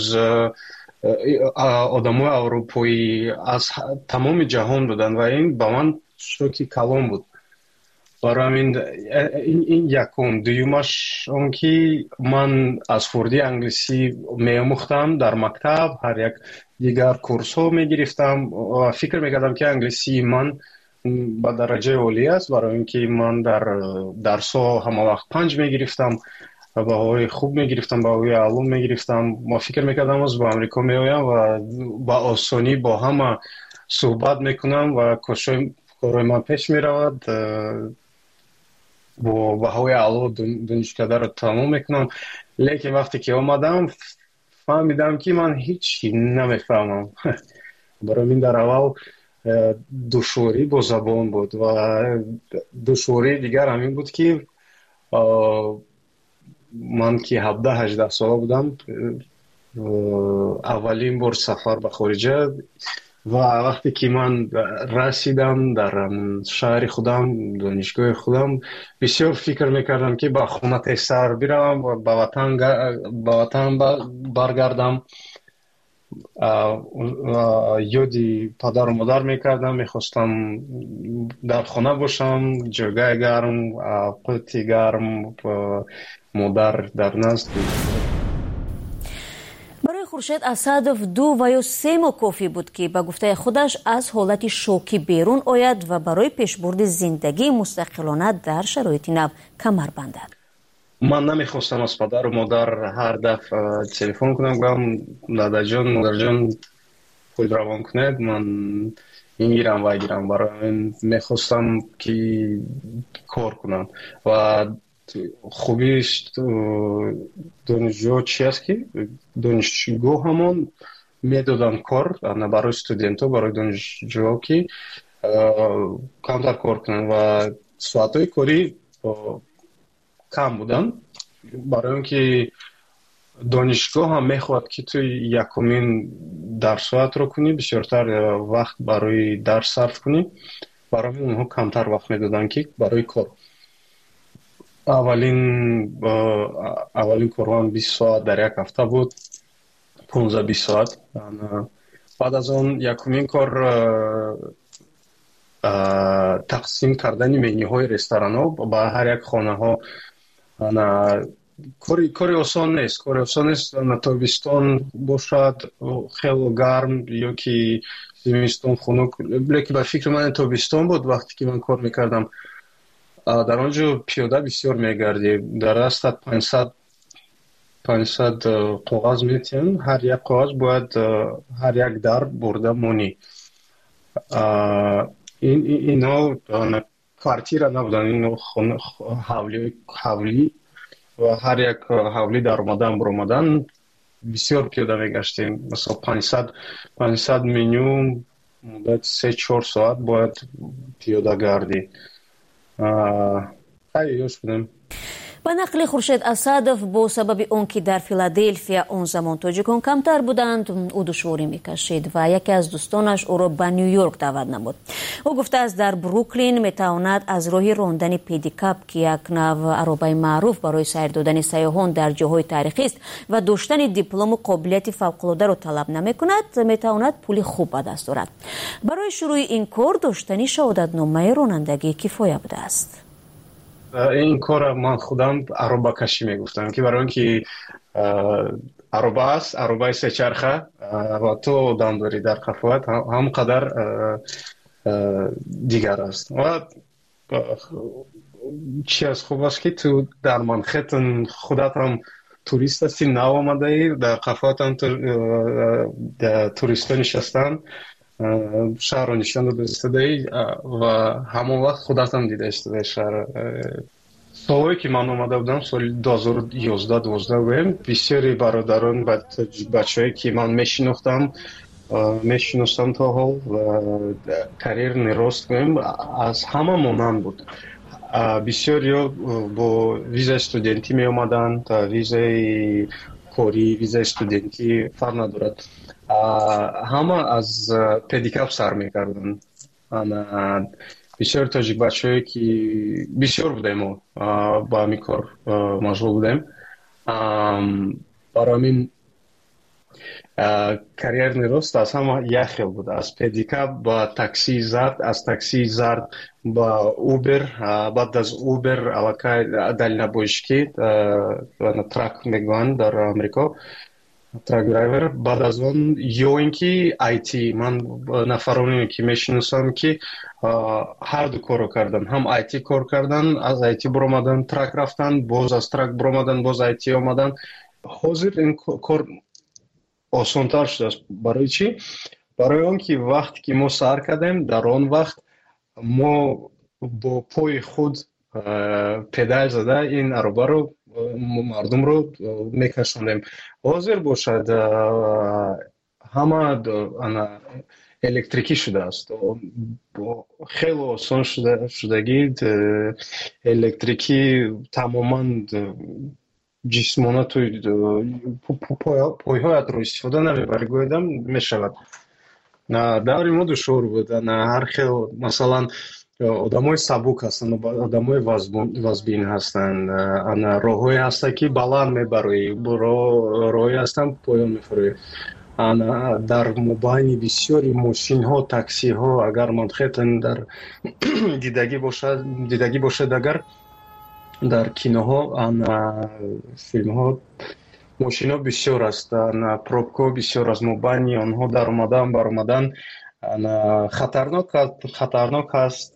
آدمای اروپایی از تمام جهان بودن و این با من شوکی کلان بود. برای همین این, این یکم. دویمش اون که من از خردی انگلیسی می‌آموختم در مکتب، هر یک دیگر کورس ها می‌گرفتم و فکر می‌کردم که انگلیسی من با درجه عالی است، برای اینکه من در درس ها همه وقت پنج می‌گرفتم و بهایی خوب می‌گرفتم، بهایی علوم می‌گرفتم. ما فکر می‌کردم از با امریکا می‌آیم و با آسانی با همه صحبت می‌کنم و کارهای من پیش می‌رود. با بهای علا دانشکده رو تمام میکنم. لیکن وقتی که آمدم فهمیدم که من هیچی نمیفهمم. برای من در اول دشواری با زبان بود و دشواری دیگر همین بود که من که هفده هجده ساله بودم، اولین بار سفر به خارجه و وقتی که من رسیدم در شهر خودم، دانشگاه خودم، بسیار فکر میکردم که با خونه سر بیرم و به وطن به وطن برگردم. یادی پدر و مادر میکردم، میخواستم در خانه باشم، جایگاه گرم، قوت گرم، مادر در نزد. خورشید اسدов دو و یا سه ماه کافی بود که به گفته خودش از حالت شوکی بیرون آید و برای پیشبرد زندگی مستقلانه در شرایط نو کمر بندد. من نمیخواستم از پدر و مادر هر دفعه تلفن کنم گفتم دادا جان مادر جان خود روان کنید من این گیرم و گیرم برای میخواستم که کار کنم و خوبیش دانشجو چی است که دانشجو همون میدادن کار برای استودنت ها برای دانشجو که کمتر کار کنن و ساعت های کاری کم بودن برای اینکه دانشگاه هم میخواد که تو یکمین درس ساعت رو کنی بسیارتر وقت برای درس صرف کنی برای اونها کمتر وقت میدادن که برای کار. اولین اولین کارم بیست ساعت در یک هفته بود پانزده بیست ساعت. بعد از اون یکمین کار تقسیم کردن منیو های رستوران ها با هر یک خانه ها کاری کاری آسان نیست کاری آسان نیست تابستان باشد خیلی گرم یا که زمستان خنک لیکن به فکر من تابستان بود وقتی که من کار میکردم در آنجا پیاده بسیار میگردی در دستت پانصد پانصد کاغذ میتین هر یک کاغذ باید هر یک در برده مونی این اینا کارتیرا نبودن این حولی حولی و هر یک حولی در اومدن بر اومدن بسیار پیاده میگشتیم مثلا پانصد پانصد منیو مدت سه چهار ساعت باید پیاده گردی. خیلی یوش بودم. به نقل خورشید اسدов با سبب اون که در فیلادلفیا اون زمان تاجیکان کمتر بودند او دشواری میکشید و یکی از دوستانش او را به نیویورک دعوت نمود. او گفته است در بروکلین میتواند از راه راندن پدیکاپ که یک نوع عربه معروف برای سیر دادن سیاحان در جاهای تاریخی است و داشتن دیپلم و قابلیت فوق‌العاده را طلب نمیکند میتواند پول خوب به دست آورد. برای شروع این کار داشتن شهادتنامه رانندگی کفایه بوده است. این کار من خودم عربه کشی میگفتم که برای اینکه عربه است عربه سه چرخه و تو دم داری در قفوت هم قدر دیگر است و چی از خوب است که تو در منخیتن خودت هم توریست هستی نو آمده ای در قفوت هم توریست ها نشستن شهر رو نشان داده استده و همون وقت خودت هم دیده استده شهر. سالهایی که من آمده بودم سال دو هزار و یازده دوازده بودم بسیاری برادران بچه هایی که من میشناختم میشناختم تا حال و کریر نراست بودم از همه مانند بود. بسیاری با ویزای استودنتی می آمدن تا ویزای کاری ویزای استودنتی فرق ندارد همه از پدیکاپ سر میکردن. بسیار تاجیک بچه هایی که بسیار بودیم با همی کار مشغول بودیم برای همین کریر نیروست از همه یک خیل بود از پدیکاپ با تاکسی زرد از تاکسی زرد با اوبر بعد از اوبر علاقه دلنبوشکی ترک میگوان در امریکا ترک درایور بعد از اون یا اینکه آیتی من نفرانی که میشناسم که هر دو کارو کردن هم آیتی کار کردن از آیتی برآمدن ترک رفتن باز از ترک برآمدن باز آیتی آمدن. حاضر این کار آسان‌تر شده است. برای چی؟ برای اون که وقتی که ما سر کردیم در آن وقت ما با پای خود پدال زده این عربه رو مردم رو میکشوندیم. حاضر باشد همه الکتریکی شده است خیلی آسان شده شدگی الکتریکی تماما جسمانه توی پایهایت رو استفاده نمیبری گویدم میشود. داری ما دشور بود هر خیلی مثلا آدم های سبوک هستن آدم های وزبین هستن راهوی هسته که بلند میبروی راهوی هستن پایان میفروی در مبانی بسیاری ماشین ها تاکسی ها اگر منخیتن در دیدگی باشد دیدگی باشد اگر در کینوها فیلم ها ماشینا بسیار است، پروبکو بسیار است، مبانی آنها در آمدن بر آمدن خطرناک خطرناک است.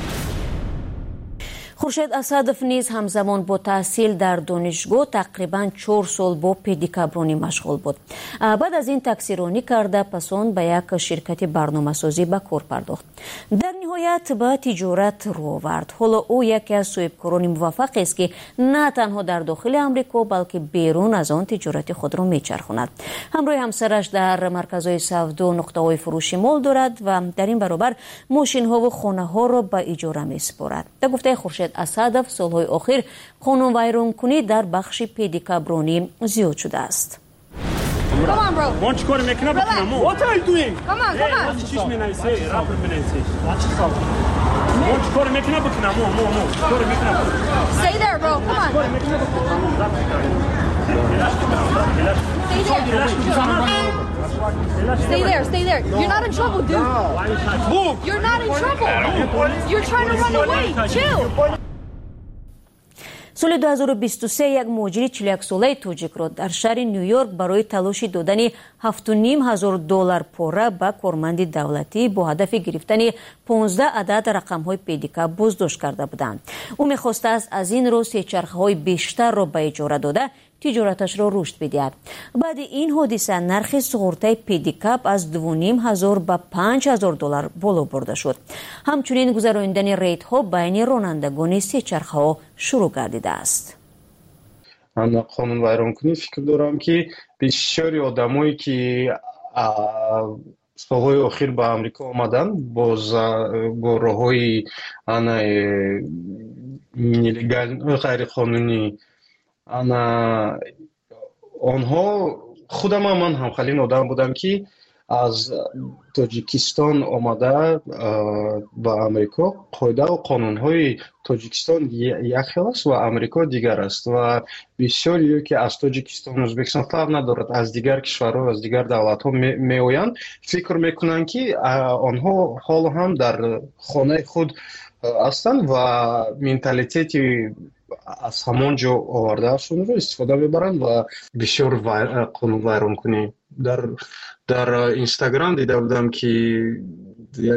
خورشید اسدов نیز همزمان با تحصیل در دانشگاه تقریباً چهار سال با پدیکابرونی مشغول بود. بعد از این تکثیرانی کرده پس آن به یک شرکت برنامه‌سازی به کار پرداخت. در نهایت به تجارت رو آورد. حالا او یکی از صاحبکاران موفق است که نه تنها در داخل آمریکا بلکه بیرون از آن تجارت خود را میچرخاند. همراه همسرش در مرکزهای سودا و نقطه‌های فروشی مال دارد و در این برابر ماشین‌ها و خانه‌ها را به اجاره می‌سپارد. در گفته خورشید اسدов سالهای اخیر قانون ویرانکنی در بخش پدیکابرونی زیاد شده است. Come on, bro. One score to make up. What are you doing? Come on, come on. What is me say? Rapper me say. Watch yourself. One score to make up. Come on, more, more. Score to make up. Stay there, bro. Come on. Stay there. Stay there, stay there. You're not in trouble, dude. Move. You're not in trouble. You're trying to run away. Chill. سال دو هزار و بیست و سه یک مهاجر چهل و یک ساله توجیک را در شهر نیویورک برای تلاش دادن هفت و نیم هزار دلار پوره به کارمند دولتی با هدف گرفتن پانزده عدد رقم‌های پدیکا بازداشت کرده بودند. او می‌خواسته است از این رو سه چرخه‌های بیشتر را به اجاره داده تجارتش را رشد بدهد. بعد این حادثه نرخ سقراط پدیکاپ از دو و نیم هزار به پنج هزار دلار بالا برده شد. همچنین گذراندن ریت‌ها بین رانندگان سه چرخه‌ها شروع گردیده است. من قانون ویرانکنی فکر دارم که بسیاری آدمایی که سالهای اخیر به امریکا آمدن باز با راه‌های نلگال غیر قانونی انا آنها خودم من هم خیلی آدم بودم که از تاجیکستان آمده به امریکا. قاعده و قانون‌های تاجیکستان یک خیل است و امریکا دیگر است و بسیاری که از تاجیکستان و ازبکستان فرق ندارد از دیگر کشورها از دیگر دولت‌ها میآیند فکر میکنند که آنها حالا هم در خانه خود هستند و منتالیتی از همان جا آوردهشون رو استفاده میبرند و بسیار قانون ویرانکنی. در در اینستاگرام دیده بودم که یک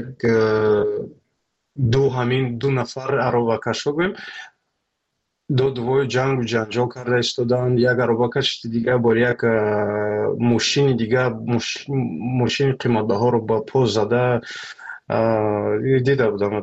دو همین دو نفر عربکش بگویم دو دوای جنگ و جنجال کرده استادن. یک عربکش دیگه با یک ماشین دیگه ماشین قیمت بها رو با پوز زده دیده بودم.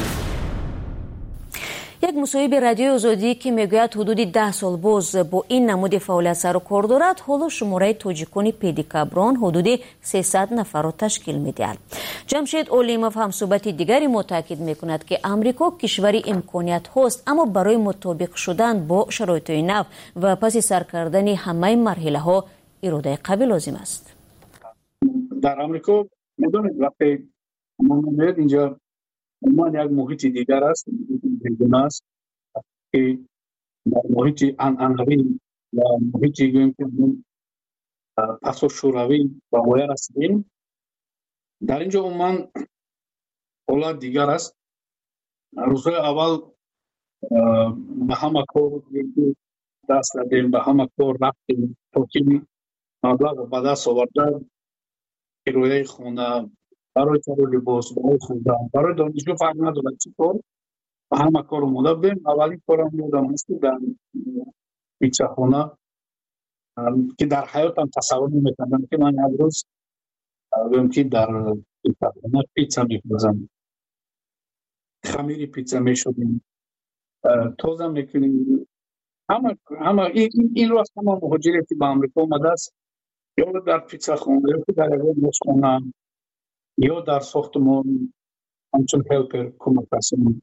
یک مصاحب رادیوی آزادی که میگوید حدود ده سال باز با این نمود فعالیت سر و کار دارد، حالا شماره تاجیکان پدیکابرون حدود سیصد نفر را تشکیل میدهد. جمشید اولیموف هم صحبت دیگری متاکد میکند که امریکا کشوری امکانیت هست اما برای مطابق شدن با شرایط نو و پس سر کردن همه مرحله ها اراده قوی لازم است. در امریکا میدونید وقتی ما میاد اینجا ما یک محیط دیگر است دیگر است که در محیط انعنوی و محیطی که پس و شوروی و غیر هستیم. در اینجا عموما اولاد دیگر است. روزهای اول به همه کار دست دادیم، به همه کار رفتیم تا که مبلغ به دست آوردن کرایه خانه برای کار لباس برای خوردن برای دانشگاه فرق ندارد چی کار و همه کار رو مدام بیم. اولی کارم یادم هست که در پیتزا خانه که در حیاتم تصور نمی‌کردم که من یک روز بیم که در پیتزا خانه پیتزا می‌پزم، خمیر پیتزا می‌شدیم، تازه می‌کنیم. همه همه این این رو از همه مهاجری که به امریکا آمده است یا در پیتزا خانه یا در یک مشخانه یا در ساختمان همچون هلپر کمک هستیم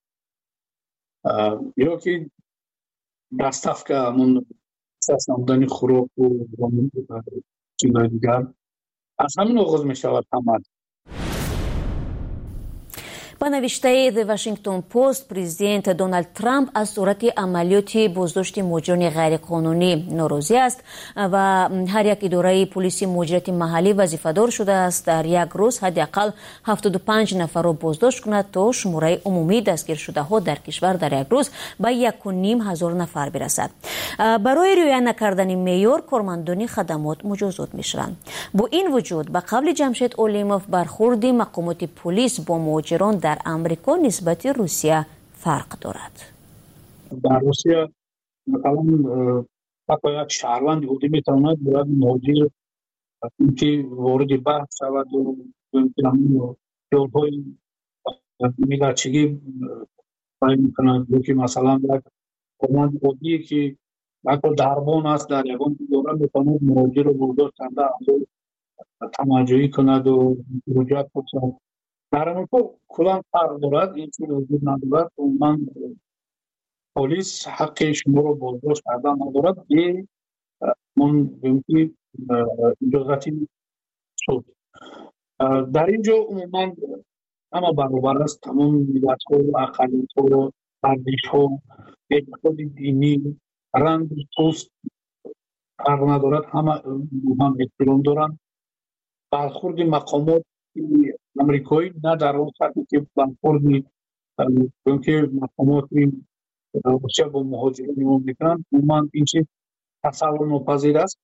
یا که دستف که همون ساس نمودن خوراک و چیزهای دیگر از همین آغاز می شود همه. ба навиштаи The Washington Post, президент Дональд Трамп аз сурати амалиёти боздошти муҳоҷирони ғайриқонунӣ норозӣ аст ва ҳар як идораи полиси муҳоҷирати маҳаллӣ вазифадор шудааст дар як рӯз ҳадди ақал ҳафтоду панҷ нафарро боздошт кунад то шумораи умумии дастгиршудаҳо дар кишвар дар як рӯз ба яку ним ҳазор нафар бирасад. барои риоя накардани меъёр кормандони хадамот муҷозот мешаванд. бо ин вуҷуд ба қавли Ҷамшед Олимов бархурди мақомоти полис бо муҳоҷирон дар амрико нисбати Русия фарқ дорад. дар Русия مثلا حتی یک شهروند یهودی میتواند باید مهاجر که وارد بحث شود و جورهای میلادچگی باید میکنند که مثلا یک کماند عادی که حتی دربان است در یگان دوره میتواند مهاجر رو برداشت کنده تماجویی کند و رجوعات کنند. در امریکا کلان فرق دارد، این چیز وجود ندارد و من پلیس حق شما رو بازداشت کردن ندارد که من بهمتی اجازتی شد. در اینجا عموما همه برابر است، تمام ملت ها و اقلیت ها و ارزش ها، اعتقاد دینی، رنگ پوست فرق ندارد، همه هم احترام دارند. برخورد مقامات امریکایی نه در اون سطحی که برخورد که مقامات روسیه با مهاجرین عموم میکنند، عموما این چیز تصور ناپذیر است.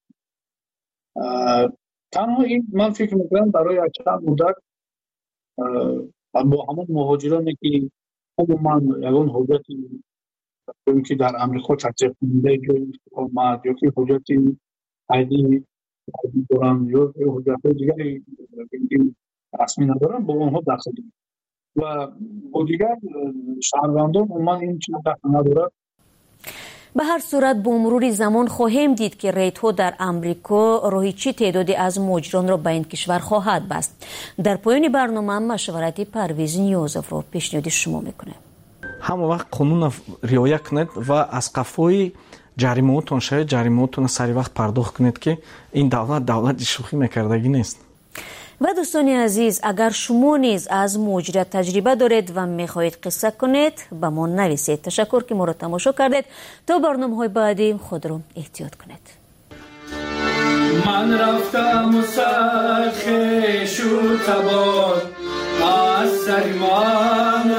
تنها این من فکر میکنم برای چند مدت با همون مهاجرانی که عموما یگان حجتی که در امریکا تحصیل کننده جای اقامت یا که حجتی عیدی دارن یا حجت دیگری رسمی ندارن با اونها دخل دارن و با دیگر شهروندان عموما این چیز دخل ندارد. به هر صورت با مرور زمان خواهیم دید که ریت‌ها در امریکا راهی چی تعدادی از مهاجران را به این کشور خواهد بست. در پایان برنامه مشورتی پرویز نیازов را پیشنهاد شما میکنه. همه وقت قانون رعایت کنید و از قفای جریمه‌تون شاید جریمه‌تون سری وقت پرداخت کنید که این دولت دولت شوخی میکردگی نیست. و دوستان عزیز، اگر شما نیز از مهاجرت تجربه دارید و میخواهید قصه کنید به ما نویسید. تشکر که ما را تماشا کردید. تا برنامه‌های بعدی خود را احتیاط کنید. من رفتم و سرخش و تبار از سر من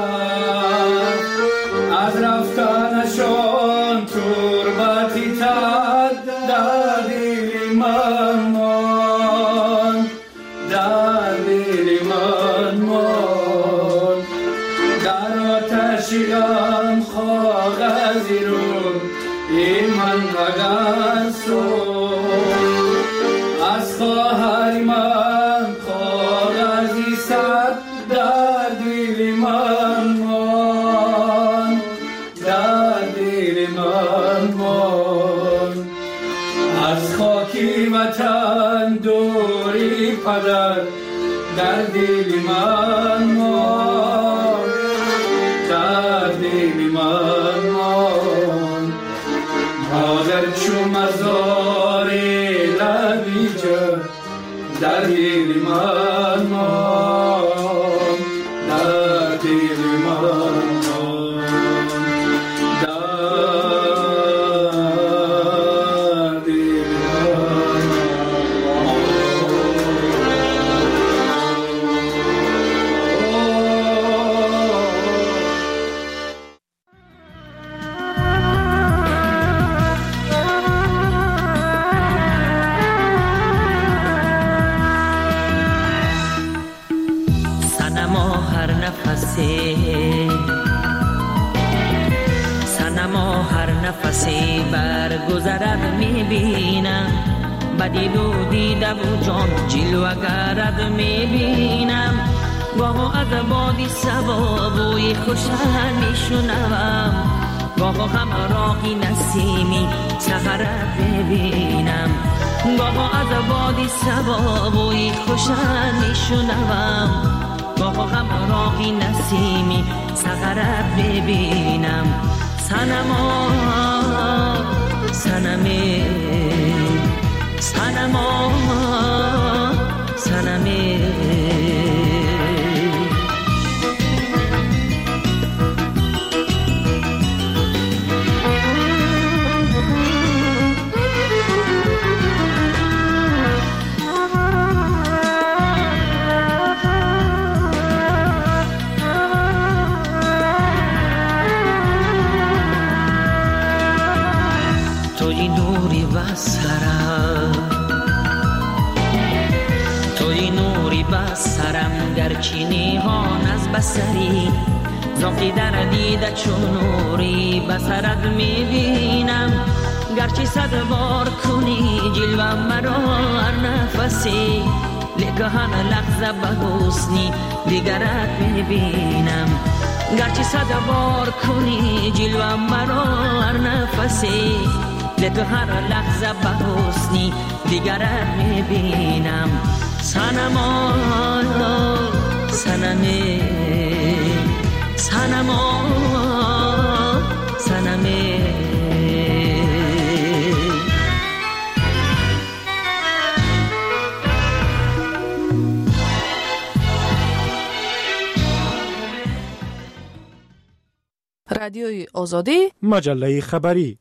از رفتنشان تربتی تد در دل من مان در دل من مان در آتشی آن کاغذی رو این من رگن از خواهر من کاغذی صد در دل من مان در دل من مان از خاکی وطن دوری پدر در دل من مان در دل من مان مادر چو مزاری لبیجا در دل من مان در دل من مان در دل سنما هر نفسی برگذرد میبینم بدید و دیده و جان جلوه گرد میبینم گاه از بادی سبا بوی خوشن میشنوم گاه همراهی نسیمی سهرت ببینم گاه از بادی سبا بوی خوشن میشنوم گاه همراهی نسیمی سهرت ببینم سنما سنمی سنما سنمی سری زاقی در دیده چون نوری بسرت میبینم گرچه صد بار کنی جلوه مرا هر نفسی لیکن هر لحظه به حسنی دیگرت میبینم گرچه صد بار کنی جلوه مرا هر نفسی لیکن هر لحظه به حسنی دیگرت میبینم سنما سنمه سنما سنمه رادیوی آزادی مجله خبری.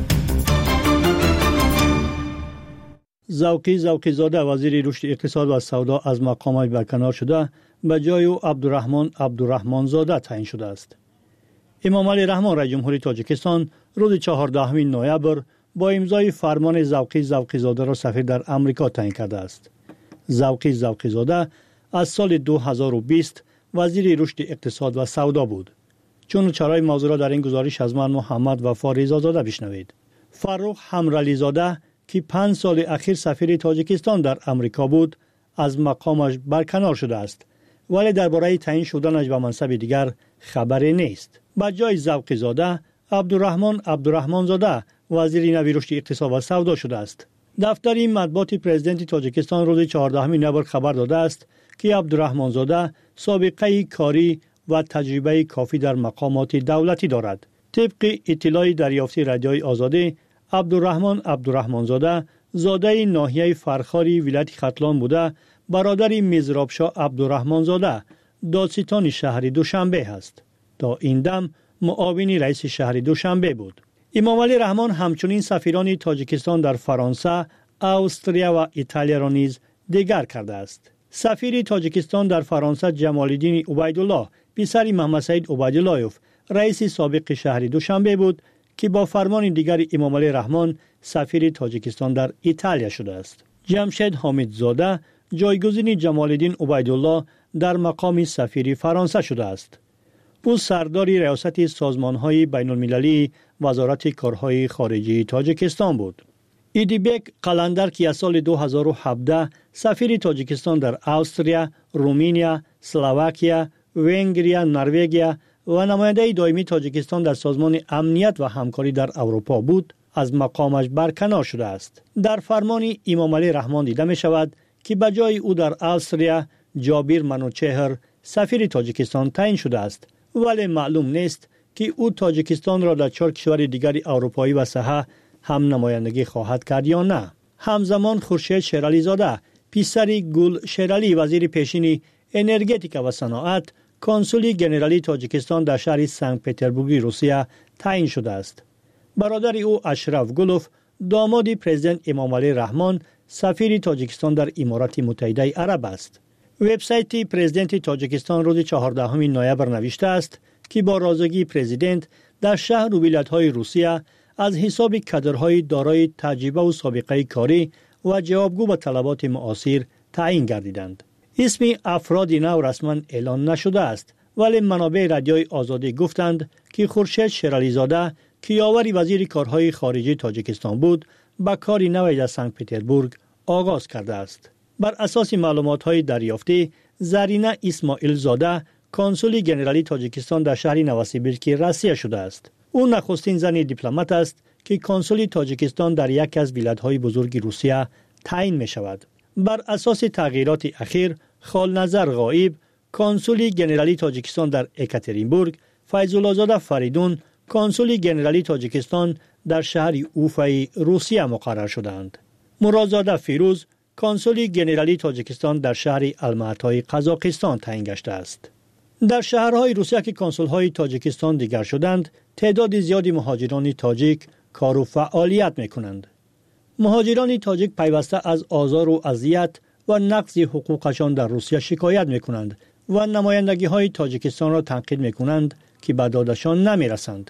ذوقی ذوقی زاده وزیر رشد اقتصاد و سودا از مقامش برکنار شده به جای او عبدالرحمن عبدالرحمن زاده تعیین شده است. امام علی رحمان رئیس جمهوری تاجیکستان روز چهاردهم نوامبر با امضای فرمان ذوقی ذوقی زاده را سفیر در امریکا تعیین کرده است. ذوقی ذوقی زاده از سال دو هزار و بیست وزیر رشد اقتصاد و سودا بود. چون چرای موضوع را در این گزارش از من محمد وفا رضا زاده بشنوید. فرخ حمرعلی زاده که پنج سال اخیر سفیر تاجیکستان در امریکا بود از مقامش برکنار شده است، ولی درباره تعیین شدنش به منصب دیگر خبری نیست. به جای ذوقی زاده عبدالرحمن عبدالرحمن زاده وزیر نوی رشد اقتصاد و سودا شده است. دفتر مطبوعات پرزیدنت تاجیکستان روز چهاردهم نوامبر خبر داده است که عبدالرحمن زاده سابقه کاری و تجربه کافی در مقامات دولتی دارد. طبق اطلاع دریافتی رادیوی آزادی، عبدالرحمن عبدالرحمن زاده زاده ناحیه فرخاری ولایت ختلان بوده، برادر مزرابشاه عبدالرحمن زاده دادستان شهر دوشنبه است. تا این دم معاون رئیس شهر دوشنبه بود. امام علی رحمان همچنین سفیران تاجیکستان در فرانسه، استرالیا و ایتالیا را نیز دیگر کرده است. سفیر تاجیکستان در فرانسه جمال الدین عبیدالله پسر محمد سعید عبیداللهیف رئیس سابق شهر دوشنبه بود که با فرمان دیگر امام علی رحمان سفیر تاجیکستان در ایتالیا شده است. جمشید حامد زاده جایگزین جمال الدین عبیدالله در مقام سفیر فرانسه شده است. او سردار ریاست سازمان‌های بین‌المللی وزارت کارهای خارجی تاجیکستان بود. ایدیبک قلندر که از سال دو هزار و هفده سفیر تاجیکستان در استرالیا، رومانیا، اسلواکیه، ونگریا، نروژ و نماینده دائمی تاجیکستان در سازمان امنیت و همکاری در اروپا بود، از مقامش برکنار شده است. در فرمان امام علی رحمان دیده می شود که به جای او در استرالیا جابیر منوچهر سفیر تاجیکستان تعیین شده است، ولی معلوم نیست که او تاجیکستان را در چهار کشور دیگر اروپایی و ساحه هم نمایندگی خواهد کرد یا نه. همزمان خورشید شیرعلی زاده پسر گل شیرعلی وزیر پیشین انرژتیک و صنعت کنسولی گنرالی تاجیکستان در شهر سنت پترزبورگ روسیه تعیین شده است. برادر او اشرف گلوف داماد پرزیدنت امام علی رحمان سفیر تاجیکستان در امارات متحده عرب است. وبسایت پرزیدنت تاجیکستان روز چهاردهم نوامبر نوشته است که با رضایت پرزیدنت در شهر و ولایت‌های روسیه از حساب کادرهای دارای تجربه و سابقه کاری و جوابگو به طلبات معاصر تعیین گردیدند. اسم افراد نو رسما اعلان نشده است، ولی منابع رادیوی آزادی گفتند که خورشید شیرعلی زاده که یاور وزیر کارهای خارجی تاجیکستان بود، به کار نوی در سنت پترزبورگ آغاز کرده است. بر اساس معلومات‌های دریافتی، زرینه اسماعیل زاده کنسول گنرالی تاجیکستان در شهر نوسیبیرسک روسیه شده است. او نخستین زن دیپلمات است که کنسول تاجیکستان در یک از ولایت‌های بزرگ روسیه تعیین می شود. بر اساس تغییرات اخیر، خالنظر غایب کنسول گنرالی تاجیکستان در اکاترینبورگ، فیض‌الله زاده فریدون کنسول گنرالی تاجیکستان در شهر اوفای روسیه مقرر شدند. مرادزاده فیروز کنسول گنرالی تاجیکستان در شهر الماتای قزاقستان تعیین گشته است. در شهرهای روسیه که کنسول‌های تاجیکستان دیگر شدند، تعداد زیادی مهاجران تاجیک کار و فعالیت می‌کنند. مهاجران تاجیک پیوسته از آزار و اذیت و نقض حقوقشان در روسیه شکایت می‌کنند و نمایندگی‌های تاجیکستان را تنقید می‌کنند که به دادشان نمی‌رسند.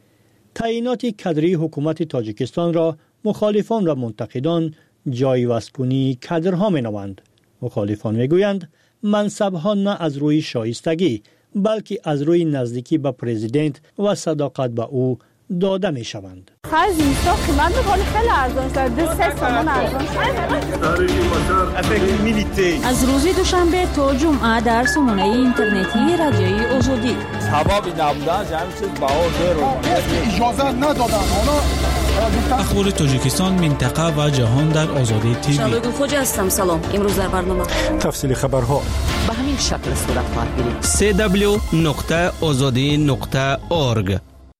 تعیینات کادری حکومت تاجیکستان را مخالفان و منتقدان جای وسکونی کادرها می‌نامند. مخالفان می‌گویند منصب‌ها نه از روی شایستگی بلکه از روی نزدیکی به پرزیدنت و صداقت به او داده می شوند. خرج اینستا قیمت می‌کنه خیلی ارزان شده. دو سه تومان ارزان شده. از روز دوشنبه تا جمعه در سامانه اینترنتی رادیوی آزادی. سبب نبودن جمعی چیز بها زیرو. اجازه ندادن. اخبار تاجیکستان، منطقه و جهان در آزادی تیوی. شالوگل خوجا هستم. سلام. امروز در برنامه تفصیل خبرها به همین شکل صورت خواهد گرفت. سی دبلیو نقطه آزادی نقطه اورگ.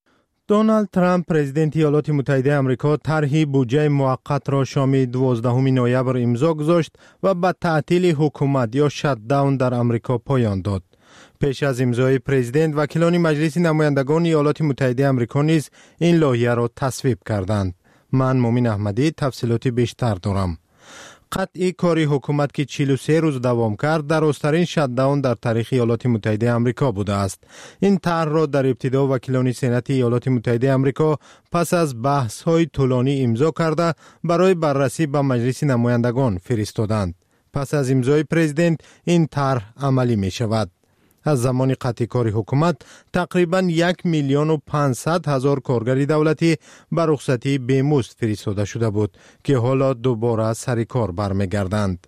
دونالد ترامپ پرزیدنت ایالات متحده آمریکا طرح بودجه موقت را شام دوازدهم نوامبر امضا گذاشت و به تعطیل حکومت یا شات داون در آمریکا پایان داد. پیش از امضای پرزیدنت، وکیلان مجلس نمایندگان ایالات متحده آمریکا نیز این لایحه را تصویب کردند. من مومن احمدی تفصیلات بیشتر دارم. قطعی کاری حکومت که چهل و سه روز دوام کرد درازترین شات داون در تاریخ ایالات متحده آمریکا بوده است. این طرح را در ابتدا وکیلان سنات ایالات متحده آمریکا پس از بحث های طولانی امضا کرده برای بررسی به مجلس نمایندگان فرستادند. پس از امضای پرزیدنت این طرح عملی می شود. از زمان قطعی کاری حکومت تقریباً یک میلیون و پانصد هزار کارگر دولتی به رخصتی بیمزد فرستاده شده بود که حالا دوباره سر کار برمیگردند.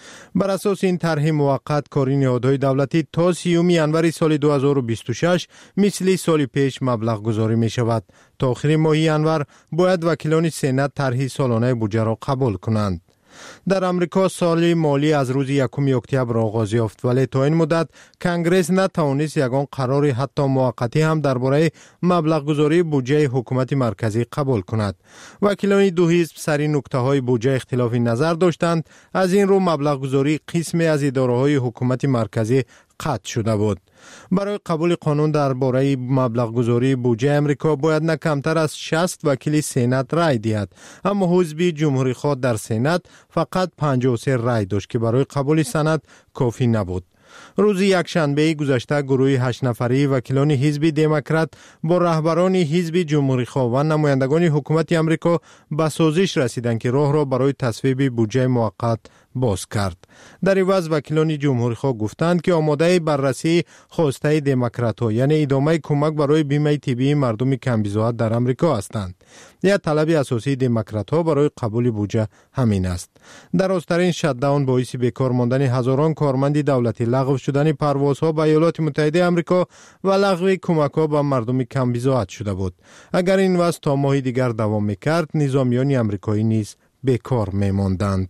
بر اساس این طرح موقت کاری نهادهای دولتی تا سیوم ینوری سال دو هزار و بیست و شش مثل سال پیش مبلغ گذاری می شود. تا آخر ماه ینور باید وکیلان سنات طرح سالانه بودجه را قبول کنند. در امریکا سال مالی از روز یکم اکتبر آغاز یافت، ولی تا این مدت کنگرس نتوانست یگان قرار حتی موقتی هم درباره مبلغ گذاری بودجه حکومت مرکزی قبول کند. وکیلان دو حزب سر نکته های بودجه اختلاف نظر داشتند. از این رو مبلغ گذاری قسمی از اداره های حکومت مرکزی قطع شده بود. برای قبول قانون درباره مبلغ گذاری بودجه امریکا باید نه کمتر از شصت وکیل سنات رای دهد، اما حزب جمهوری خواه در سنات فقط پنجاه و سه رای داشت که برای قبول سند کافی نبود. روز یکشنبه گذشته گروه هشت نفری وکیلان حزب دموکرات با رهبران حزب جمهوری خواه و نمایندگان حکومت امریکا به سازش رسیدند که راه را برای تصویب بودجه موقت باز کرد. در عوض وکیلان جمهوری خواه گفتند که آماده بررسی خواسته دموکرات‌ها یعنی ادامه کمک برای بیمه طبی مردم کمبیزه‌ها در امریکا هستند. یا طلب اساسی دموکرات‌ها برای قبول بودجه همین است. در آسترین شات داون باعث بیکار ماندن هزاران کارمند دولتی، لغو شدن پروازها به ایالات متحده آمریکا و لغو کمک‌ها به مردم کمبیزه‌ها شده بود. اگر این وضع تا ماه دیگر دوام می‌کرد، نظامیان آمریکایی نیز بیکار می‌ماندند.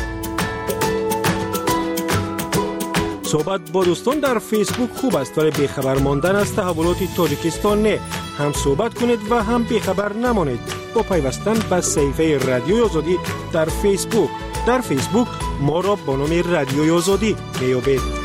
صحبت با دوستان در فیسبوک خوب است، ولی بیخبر ماندن از تحولات تاجیکستان نه. هم صحبت کنید و هم بیخبر نمانید با پیوستن به صفحه رادیوی آزادی در فیسبوک. در فیسبوک ما را با نام رادیوی آزادی میابید.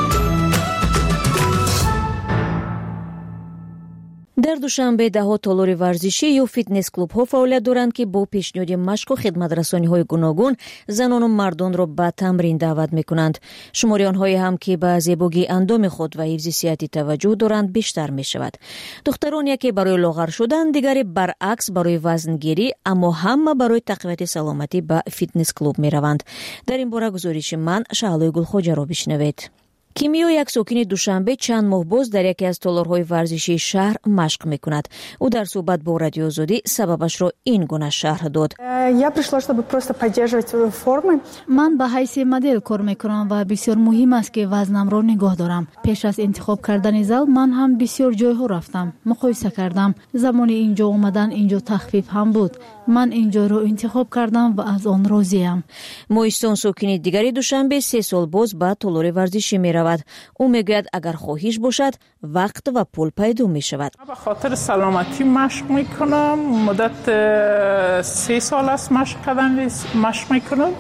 در دوشنبه ده ها تالار ورزشی یا فیتنس کلوب ها فعالیت دارند که با پیشنهاد مشق و خدمترسانی های گوناگون زنان و مردان را به تمرین دعوت میکنند. شماری آنهایی هم که به زیبایی اندام خود و حفظ صحت توجه دارند بیشتر می شود. دخترانی که برای لاغر شدن، دیگری برعکس برای وزنگیری، اما همه برای تقویت سلامتی به فیتنس کلوب می روند. در این باره گزارش من شالوگل خوجا را بشنوید. کیمیا یک ساکن دوشنبه چند ماه باز در یکی از تالارهای ورزشی شهر مشق میکند. او در صحبت با رادیو آزادی سببش را این گونه شرح داد. من به حیث مدل کار میکنم و بسیار مهم است که وزنم را نگاه دارم. پیش از انتخاب کردن زل من هم بسیار جایها رفتم، مقایسه کردم. زمان اینجا اومدن اینجا تخفیف هم بود. من اینجا را انتخاب کردم و از آن راضیم. مویستان ساکن دیگری دوشنبه سه سال باز به تالار ورزشی میرود. او میگوید اگر خواهش باشد وقت و پول پیدا می شود. به خاطر سلامتی مشق میکنم. مدت سه سال است مشق کردن مشق میکنم.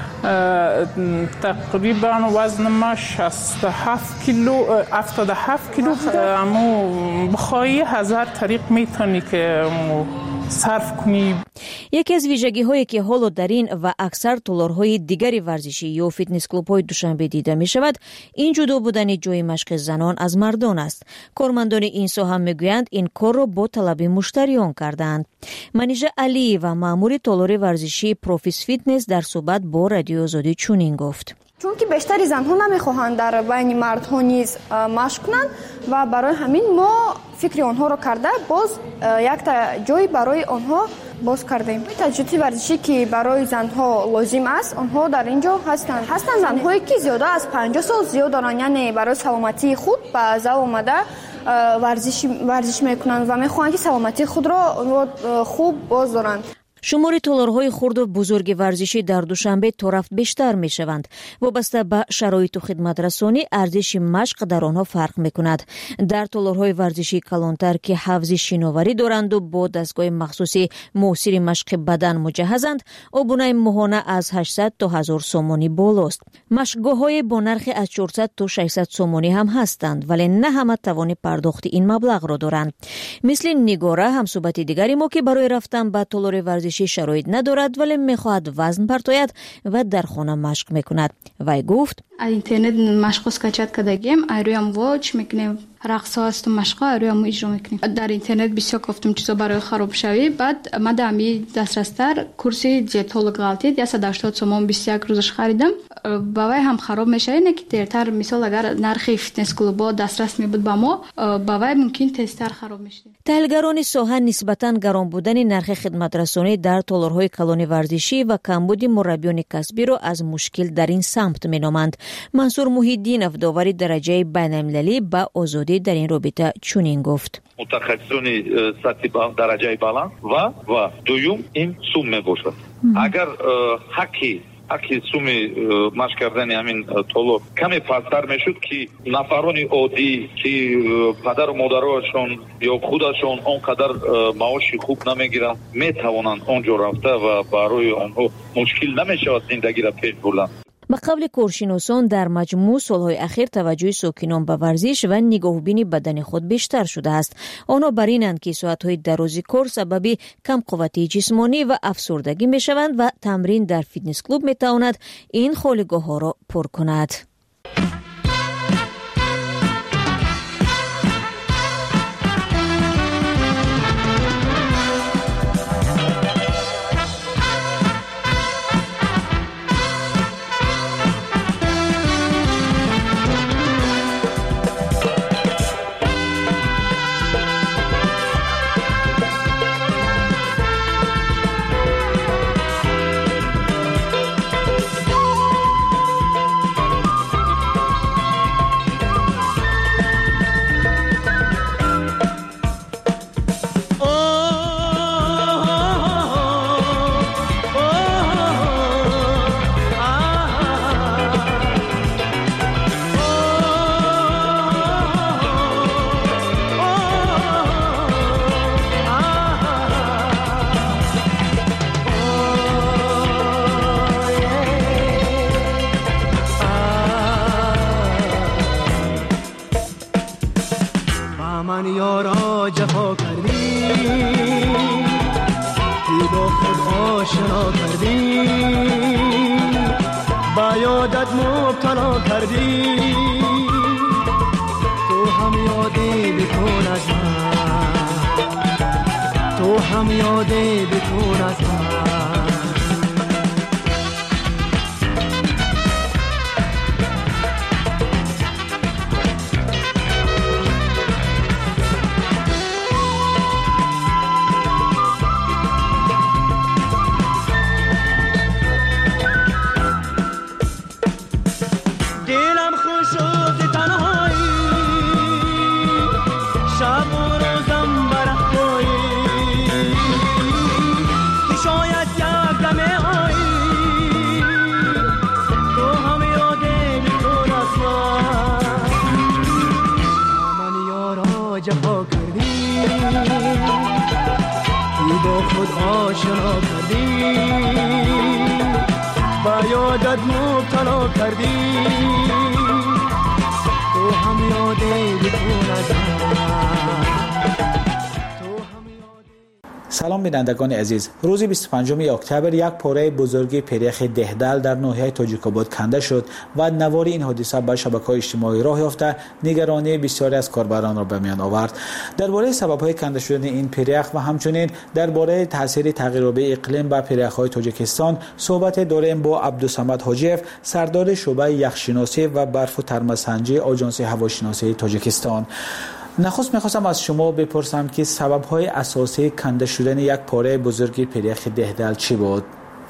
تقریبا وزن ما شصت و هفت کیلو هفتاد و هفت کیلو بوده. اما بخواهی هزار طریق میتونی که صرف کنی. یکی از ویژگی هایی که حالا در این و اکثر تالارهای دیگری ورزشی یا فیتنس کلوب های دوشنبه دیده می شود این جدا بودن جای مشق زنان از مردان است. کارمندان این ساحه هم میگویند این کار را با طلب مشتریان کردند. منیژه علی و مأمور تالار ورزشی پروفیس فیتنس در صحبت با رادیو آزادی چنین گفت. چون که بیشتر زنها نمیخواهند در بین مردها نیز مشق کنند و برای همین ما فکر آنها را کرده باز یک تا جای برای آنها باز کردیم. تجربه ورزشی که برای زنها لازم است آنها در اینجا هستند. هستند زنهایی که زیاده از پنجاه سال زیاد دارند، یعنی برای سلامتی خود به زو آمده ورزش ورزش میکنند و میخواهند که سلامتی خود را خوب باز دارند. شمار تالارهای خرد و بزرگ ورزشی در دوشنبه تا رفت بیشتر می شوند. وابسته به شرایط و خدمت رسانی ارزش مشق در آنها فرق می کند. در تالارهای ورزشی کلانتر که حوض شناوری دارند و با دستگاه مخصوصی موثر مشق بدن مجهزند، آبونه ماهانه از هشتصد تا هزار سومانی بالاست. مشقگاه‌های با نرخ از چهارصد تا ششصد سومانی هم هستند، ولی نه همه توان پرداخت این مبلغ را دارند. مثل نگاره همصحبت دیگری ما که برای رفتن به تالار ورزشی شرایط ندارد ولی میخواهد وزن پرتاید و در خانه مشق میکند. وی گفت اینترنت مشق اسکچت کردیم، ایرویم واچ میکنیم، رقص است و مشق ایرویم اجرا میکنیم. در اینترنت بسیار گفتم چیزا برای خراب شوی. بعد من دمی دسترستر کرسی دیتولوگ غلطید صد و هشتاد سوم بیست و یک روزش خریدم. باوی هم خراب میشه. اینه که دیرتر مثال اگر نرخ فیتنس کلوبا دسترس میبود با ما، باوی ممکن تستر خراب میشه. تحلیلگران ساحه نسبتاً گران بودن نرخ خدمت رسانی در تالارهای کلان ورزشی و کمبود مربیان کسبی را از مشکل در این سمت مینامند. منصور محیدین افداوری درجه بین‌المللی با آزادی در این رابطه چنین گفت: متخصصان سطح درجه بالا و و دوم این سوم میباشد. اگر حقی حقی سوم مشق کردن همین طلب کمی پستر میشد که نفران عادی که پدر و مادرشون یا خودشون اونقدر معاش خوب نمیگیرن میتوانند اونجا رفته و برای آنها مشکل نمیشود زندگی را پیش بردن. به قول کارشناسان در مجموع سالهای اخیر توجه ساکنان به ورزش و نگاهبینی بدن خود بیشتر شده است. آنها بر اینند که ساعتهای درازی کار سبب کم قوتی جسمانی و افسردگی می شوند و تمرین در فیتنس کلوب می تواند این خالگاه ها را پر کند. سلام بینندگان عزیز. روز بیست و پنجم اکتبر یک پاره بزرگی پریخ دهدل در ناحیه تاجیک‌آباد کنده شد و نوار این حادثه به شبکه‌های اجتماعی راه یافته نگرانی بسیاری از کاربران را به میان آورد. درباره سبب‌های کنده شدن این پریخ و همچنین درباره تاثیر تغییرآبی اقلیم بر پریخ‌های تاجیکستان صحبت داریم با عبدالصمد حاجیف، سردار شعبه یخشناسی و برف و ترمسنجی آژانس هواشناسی تاجیکستان. نخست میخواستم از شما بپرسم که سبب‌های اساسی کنده شدن یک پاره بزرگی پریخ دهدل چی بود؟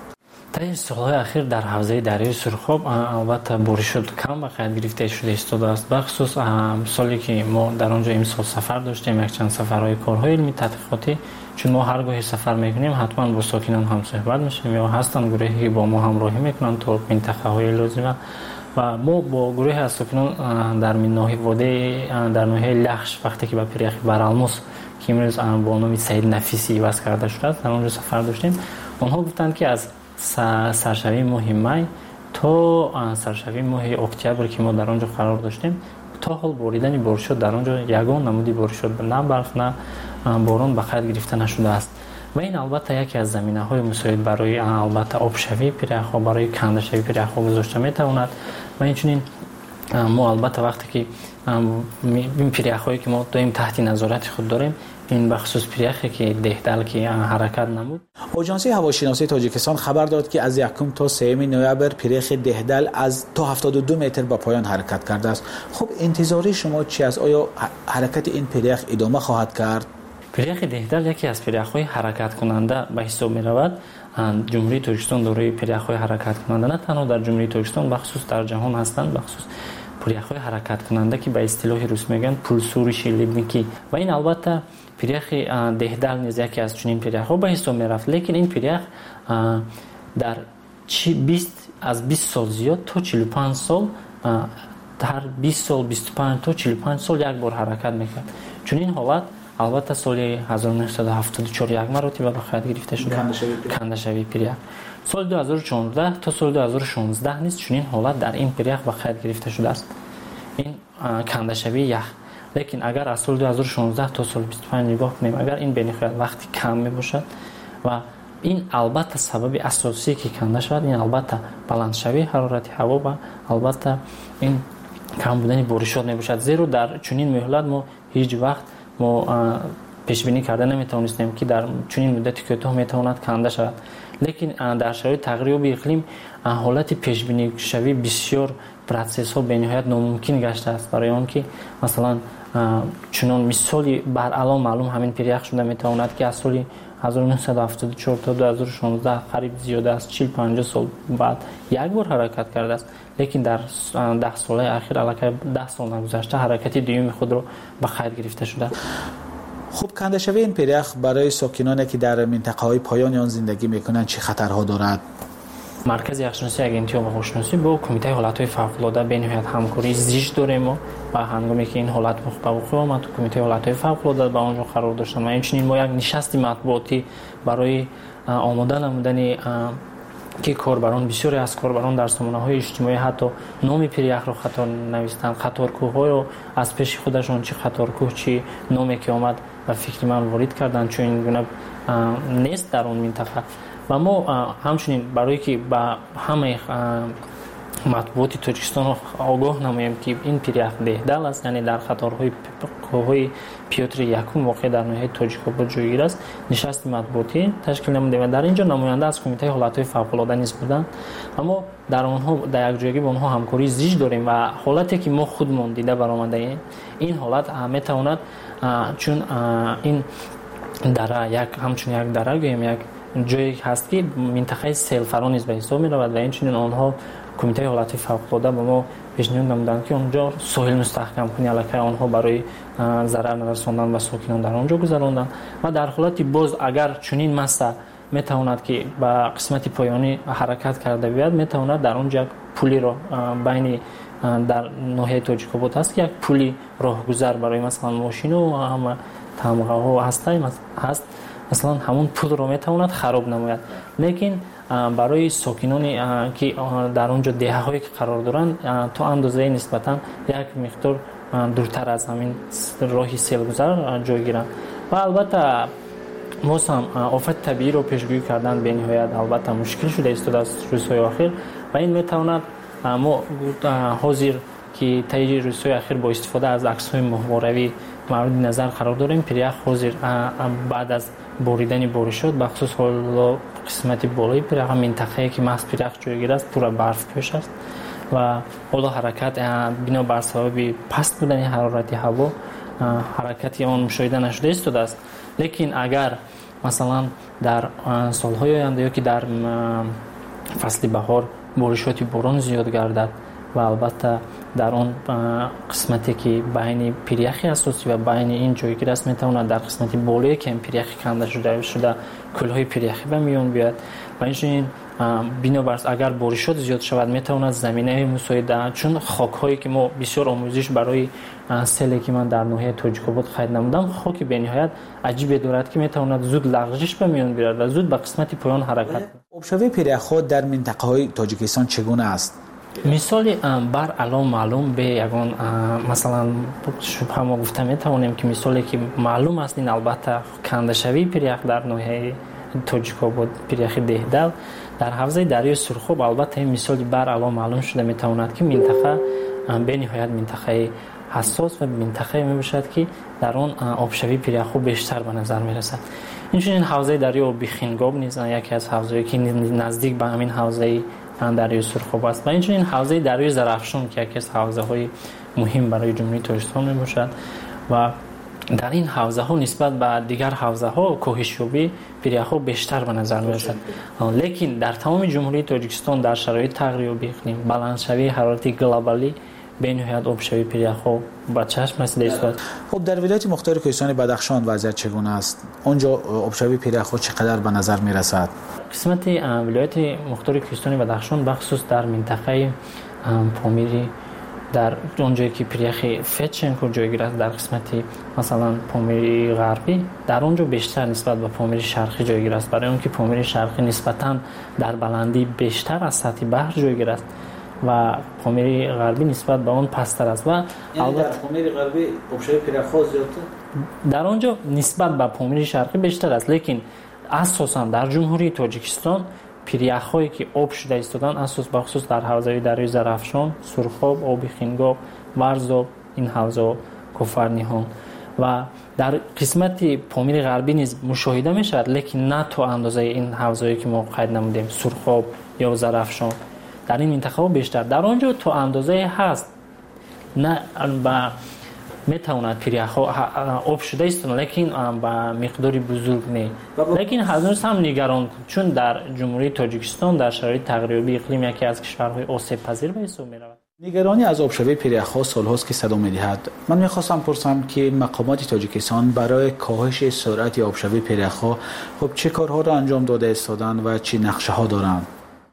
در سالهای اخیر در حوزه دریای سرخاب البته بارش کم و قید گرفته شده ایستاده است. بخصوص سالی که ما در آنجا امسال سفر داشتیم، یک چند سفرهای کارهای علمی تحقیقاتی، چون ما هر گاهی سفر میکنیم حتما با ساکنان هم صحبت میشیم یا هستن گروهی که با ما همراهی میکنن تا منطقه های لازمه و ما با گروه از ساکنان در ناحیه وادی در ناحیه لخش وقتی که به پریخ برالموس که امروز با نام سید نفیسی وصل کرده شده است در اونجا سفر داشتیم. آنها گفتند که از سرشوی ماه می تا سرشوی ماه اکتبر که ما در آنجا قرار داشتیم تا حال باریدن بارش در آنجا یگان نمودی بارش نه برف نه باران به قید گرفته نشده است و این البته یکی از زمینه‌های مساعد برای البته آبشوی پریخ‌ها برای کنده شوی پریخ‌ها گذاشته می‌تواند و اینچنین ما البته وقتی که این پریخ‌هایی که ما دائم تحت نظارت خود داریم این بخصوص پریخی که دهدل که حرکت نمود. آژانس هواشناسی تاجیکستان خبر داد که از یکم تا سوم نوامبر پریخ دهدل از تا هفتاد و دو متر به پایان حرکت کرده است. خب انتظاری شما چی است؟ آیا حرکت این پریخ ادامه خواهد کرد؟ پریخ دهدل یکی از پریخ‌های حرکت کننده به حساب می‌رود. جمهوری تاجیکستان دارای پریخ‌های حرکت کننده نه تنها در جمهوری تاجیکستان بخصوص در جهان هستند، بخصوص پریخ‌های حرکت کننده که به اصطلاح روس میگن پولسور شلیبنیکی و این البته پریخ دهدل نیز یکی از چنین پریخ‌ها به حساب می‌رفت. لیکن این پریخ در بیست از بیست سال زیاد تا چهل و پنج سال در بیست سال بیست و پنج تا چهل و پنج سال یک بار حرکت می‌کرد. چون این حالت البته سال هزار و نهصد و هفتاد و چهار یک مرتبه به قید گرفته شده کنده شوی پریخ. سال دو هزار و چهارده تا سال دو هزار و شانزده نیز چنین حالت در این پریخ به قید گرفته شده است. این کنده شوی یخ. لیکن اگر از سال دو هزار و شانزده تا سال بیست و پنج نگاه کنیم اگر این بنیخواد وقتی کم می باشد و این البته سبب اساسی که کنده شود این البته بلند شوی حرارت هوا و البته این کم بودن بارشات می باشد. زیرا در چنین مهلت ما هیچ وقت ما پیش بینی کرده نمیتونستیم که در چنین مدت کوتاه میتواند کنده شود. لیکن در شرایط تغییر اقلیم حالت پیش بینی شوی بسیار پروسس ها به نهایت ناممکن گشته است برای آن که مثلا چنان مثالی بر الان معلوم همین پریخ شده میتواند که از سال هزار و نهصد و هفتاد و چهار تا دو هزار و شانزده قریب زیاده است چهل پنجاه سال بعد یک بار حرکت کرده است. لیکن در ده سال اخیر علاوه ده سال نگذشته حرکت دوم خود را به قید گرفته شده. خب کنده شوی این پریخ برای ساکنانی که در منطقه های پایان آن زندگی میکنند چه خطرها دارد؟ مرکز یخشناسی اگنتی هواشناسی با کمیته حالت‌های فوق‌العاده به نهایت همکاری زیست داریم و هنگامی که این حالت به وقوع آمد کمیته حالت‌های فوق‌العاده به آنجا قرار داشتن و همچنین ما یک نشست مطبوعاتی برای آماده نمودن که کاربران بسیاری از کاربران در سامانه‌های اجتماعی حتی نام پریخ را خطا نوشتند، خطارکوه‌ها را از پیش خودشان چه خطارکوه چی نامی که آمد و فکر من وارد کردند چون این گونه نیست در اون منطقه و ما همچنین برای که با همه مطبوعات تاجیکستان آگاه نماییم که این پریخ دهدل است یعنی در خطرهای کوههای پیوتر یکم واقع در ناحیه تاجیک‌آباد جایگیر است نشست مطبوعاتی تشکیل نموده و در اینجا نماینده از کمیته حالت‌های فوق‌العاده نیز بودند. اما در آنها در یک جایگی با آنها همکاری زیست داریم و حالتی که ما خودمون دیده برآمده این حالت میتواند چون این دره یک همچون یک دره گویم یک جایی هست که منطقه سیلفرا نیز به حساب می‌رود و اینچنین آنها کمیته حالت فوق‌العاده به ما پیشنهاد نمودند که اونجا ساحل مستحکم کنی علاوه آنها برای ضرر نرساندن به ساکنان در آنجا گذراندن و در حالتی باز اگر چنین مسئله میتواند که به قسمت پایانی حرکت کرده بیاد میتواند در اونجا پلی را بین در ناحیه تاجیک‌آباد هست که یک پلی راهگذر برای مثلا ماشین و هم تمغه ها هست مثلا همون پل رو میتواند خراب نماید. لیکن برای ساکنانی که در اونجا دهه‌هایی که قرار دارند تا اندازه نسبتاً یک مقدار دورتر از همین راهی سیلگذر جای گیرند و البته باز هم آفت طبیعی رو پیشگویی کردن به نهایت البته مشکل شده است در روزهای اخیر و این میتواند ما حاضر که طی روزهای اخیر با استفاده از عکس‌های ماهواره‌ای مورد نظر قرار داریم. پیریخ حاضر بعد از بریدن بارشات بخصوص حالا قسمت بالای پیریخ منطقه‌ای که محض پیریخ جایگیر است پر برف پوش است و حالا حرکت بنا بر سبب پست بودن حرارت هوا حرکتی آن مشاهده نشده است است. لیکن اگر مثلا در سالهای آینده یا که در فصل بهار بارشات باران زیاد گردد و البته در آن قسمتی که بین پیریخی اساسی و بین این جایی که است میتواند در قسمت بالایی که پیریخی کنده شده شده کلهای پیریخی به میان بیاد و این بنابر اگر بارشات زیاد شود میتواند زمینه مساعده چون خاک‌هایی که ما بسیار آموزش برای سیلی که من در ناحیه تاجیک‌آباد خرید نمودم خاک به نهایت عجیب دارد که میتواند زود لغزش به میان بیارد و زود به قسمت پایان حرکت. آبشوی پیریخ‌ها در منطقه‌های تاجیکستان چگونه است؟ مثال بر علام معلوم به یگان مثلا شبه ما گفته میتوانیم که مثالی که معلوم است این البته کنده شوی پیریخ در ناحیه تاجیک‌آباد پیریخ دهدل در حوزه دریای سرخاب البته این مثالی بر علام معلوم شده میتواند که منطقه به نهایت منطقه حساس و منطقه می باشد که در آن آبشوی پیریخ بیشتر به نظر میرسد. این حوزه دریای بیخینگاب نیز یکی از حوزه‌ای که نزدیک به همین حوزه دریای سرخاب است و این حوزه دریای زرافشان که یکی از حوزه‌های مهم برای جمهوری تاجیکستان می باشد و در این حوزه ها نسبت به دیگر حوزه ها کاهش‌یابی پیریخ ها بیشتر به نظر می رسد. لیکن در تمام جمهوری تاجیکستان در شرایط تغییر اقلیم بلندشوی حرارت گلوبالی به نهایت آبشوی پیریخ ها با چشم رسیده است. خب در ولایت مختار کوهستان بدخشان وضعیت چگونه است؟ آنجا آبشوی پیریخ ها چقدر به نظر می رسد؟ قسمت ولایت مختار کوهستان بدخشان بخصوص در منطقه پامیری در اونجایی که پیریخ فچنکو جایگیر است در قسمت مثلا پامیری غربی در اونجا بیشتر نسبت به پامیری شرقی جایگیر است برای اون که پامیری شرقی نسبتاً در بلندی بیشتر از سطح بحر جایگیر است و پامیری غربی نسبت به اون پستر است و یعنی در پامیری غربی آبشوی پیریخ ها زیادتر در اونجا نسبت به پامیری شرقی بیشتر است لیکن اساساً در جمهوری تاجیکستان پیریخ‌هایی که آب شده ایستادن اساس به خصوص در حوزه دریای زرافشان، سرخاب، آب خینگاب، ورزاب این حوزه کفرنیهان و در قسمت پامیر غربی نیز مشاهده می شود لیکن نه تا اندازه این حوزه‌ای که ما قید نمودیم سرخاب یا زرافشان در این منطقه ها بیشتر در آنجا تا اندازه هست نه با میتواند پیریخ آب شده است لیکن با مقداری بزرگ نه لیکن هنوز هم نگران چون در جمهوری تاجیکستان در شرایط تغییرآبی اقلیم یکی از کشورهای آسیب پذیر به حساب می‌رود. نگرانی از آبشوی پیریخ ها سال‌هاست که صدا می‌دهد. من می‌خواستم پرسم که مقامات تاجیکستان برای کاهش سرعت آبشوی پیریخ ها خب چه کارها را انجام داده ایستادند و چه نقشه‌ها دارند؟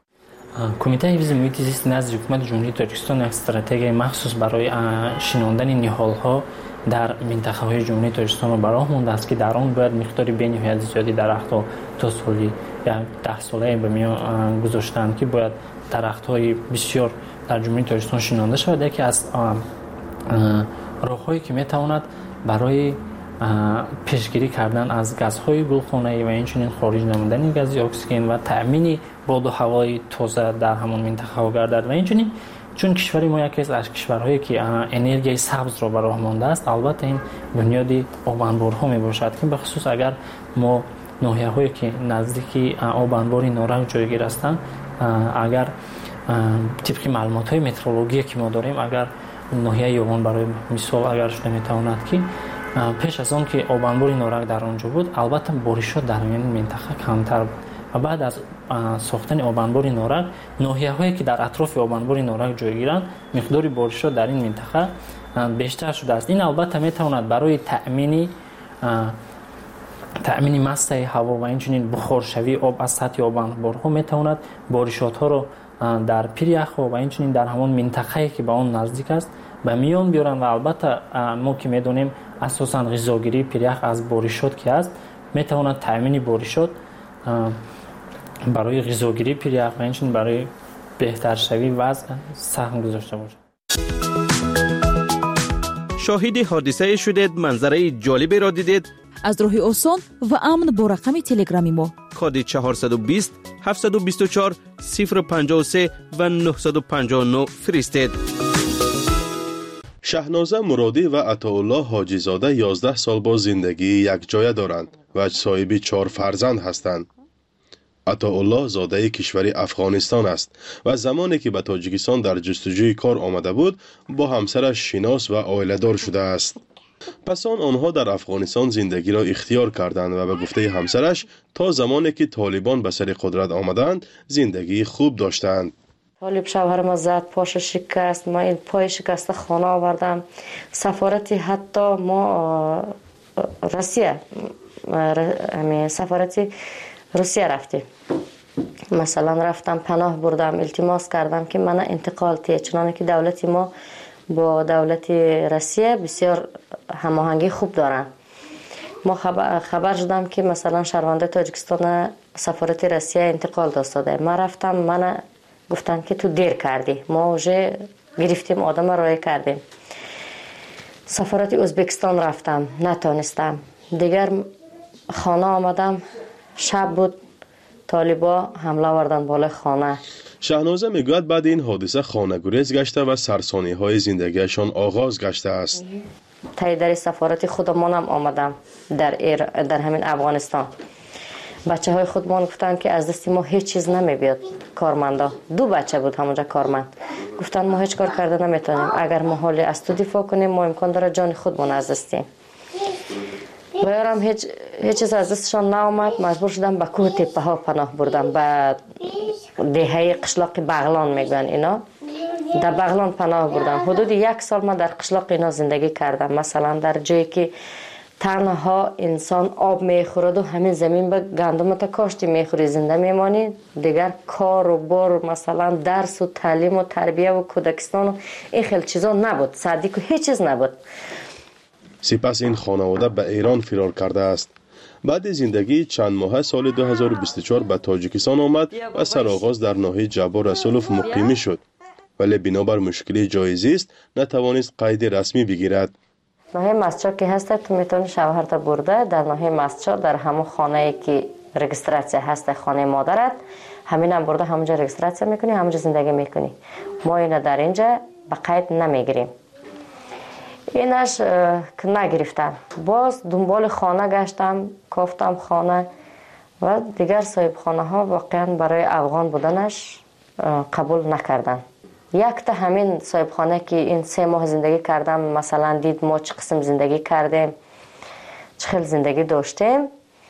کمیته حفظ محیط زیست نزد حکومت جمهوری تاجیکستان یک استراتژی مخصوص برای شناندن نهال‌ها در منطقه‌های جمهوری تاجیکستان را براه مانده است که در آن باید مقداری به نهایت زیادی درخت‌ها تا سالی یا ده ساله به میان گذاشتند که باید درخت‌های بسیار در جمهوری تاجیکستان شنانده شود. یکی از راه‌هایی که می‌تواند برای پیشگیری کردن از گازهای گلخانه‌ای و اینچنین خارج نمودن گاز اکسیژن و تأمین باد و هوای تازه در همان منطقه ها گردد و اینچنین چون کشور ما یکی از کشورهایی که انرژی سبز را براه مانده است البته این بنیادی آب انبارها می باشد که به خصوص اگر ما ناحیه هایی که نزدیکی آب انبار نارنج جایگیر هستند اگر طبق معلومات های مترولوژی که ما داریم اگر ناحیه یوان برای مثال اگر شده میتواند که پیش از آن که آب انبار نارنج در آنجا بود البته بارشات در این منطقه کمتر بود و بعد از ساختن آب انبار نارنج ناحیه‌هایی که در اطراف آب انبار نارنج جایگیرند مقدار بارشات در این منطقه بیشتر شده است. این البته میتواند برای تأمین تأمین مسطح هوا و اینچنین بخارشوی آب از سطح آب انبارها میتواند بارشات‌ها را در پیریخ و اینچنین در همان منطقه‌ای که به آن نزدیک است به میان بیارند و البته ما که میدونیم اساساً غذاگیری پیریخ از بارشات که است میتواند تأمین بارشات برای غذاگیری پیریخ و اینچنین برای بهتر شوی وضع سهم گذاشته باشد. شاهد حادثه شدید، منظره جالبی را دیدید، аз роҳи осон ва амн бо рақами телеграми мо. коди чаҳорсаду бист ҳафтсаду бисту чор сифр панҷоҳу се ва нӯҳсаду панҷоҳу нӯ фиристед. шаҳноза муродӣ ва атоуллоҳ ҳоҷизода ёздаҳ сол бо зиндагии якҷоя доранд ва соҳиби чор фарзанд ҳастанд. атоуллоҳ зодаи кишвари Афғонистон аст ва замоне ки ба Тоҷикистон дар ҷустуҷӯи кор омада буд, бо ҳамсараш шинос ва оиладор шудааст. пас он онҳо дар Афғонистон зиндагиро ихтиёр карданд ва ба гуфтаи ҳамсараш то замоне ки Толибон ба сари қудрат омаданд, зиндагии хуб доштанд. Толиб шавҳарма зад, поша шикаст, ма ин пои шикаста хона овардам. Сафорати ҳатто мо Россия, сафорати Русия рафтем. Масалан рафтам паноҳ бурдам, илтимос кардам ки мана интиқол тие, чуноне ки давлати мо бо давлати Россия бисёр ҳамоҳангӣ хуб доранд. мо хабар шудам ки масалан шаҳрвандаи Тоҷикистона сафорати Россия интиқол достода. Ман рафтам, мана гуфтанд ки ту дер кардӣ, мо уже гирифтем, одама роя кардем. Сафорати Ӯзбекистон рафтам, натонистам. Дигар хона омадам, шаб буд, Толибо ҳамла оварданд болои хона. шаҳноза мегӯяд баъди ин ҳодиса хонагурез гашта ва сарсониҳои зиндагиашон оғоз гаштааст. таи дари сафорати худамонам омадам дар дар ҳамин Афғонистон. бачаҳои худмон гуфтанд ки аз дасти мо ҳеҷ чиз намебиёд. Кормандо ду бача буд ҳамонҷа корманд. гуфтанд мо ҳеҷ кор карда наметавонем. Агар мо ҳоли аз ту дифоъ кунем, мо имкон дорад ҷони худмон аз дастем. ва ёрам ҳеҷ ҳеҷ чиз аз дастшон наомад, маҷбур шудам ба кӯҳи теппаҳо паноҳ бурдам, ба деҳаи қишлоқи Бағлон мегӯянд ино. дар Бағлон паноҳ бурдам. ҳудуди як сол ман дар қишлоқи ино зиндагӣ кардам. Масалан дар ҷое ки танҳо инсон об мехӯраду ҳамин замин ба гандумата кошти мехӯри зинда мемонӣ. Дигар кору бор, масалан дарсу таълиму тарбияву кӯдакистону ин хел чизо набуд. Садику ҳеҷ чиз набуд. сипас ин хонавода ба Эрон фирор кардааст. баъди зиндагии чандмоҳа соли ду ҳазору бисту чор ба Тоҷикистон омад ва сароғоз дар ноҳияи Ҷаббор Расулов муқимӣ шуд, вале бинобар мушкили ҷои зист натавонист қайди расмӣ бигирад. ноҳияи Масчо ки ҳаста, ту метавонӣ шавҳарта бурда дар ноҳияи Масчо дар ҳамон хонае ки регистратсия ҳаста, хонаи модарат, ҳаминам бурда ҳамонҷа регистратсия мекунӣ, ҳамонҷа зиндагӣ мекунӣ. мо ина дар инҷа ба қайд намегирем. инаш нагирифтам. боз дунболи хона гаштам, кофтам хона ва дигар соҳибхонаҳо воқеан барои афғон буданаш қабул накарданд. якта ҳамин соҳибхона ки ин се моҳ зиндагӣ кардам, масалан дид мо чӣ қисм зиндагӣ кардем, чӣ хел зиндагӣ доштем,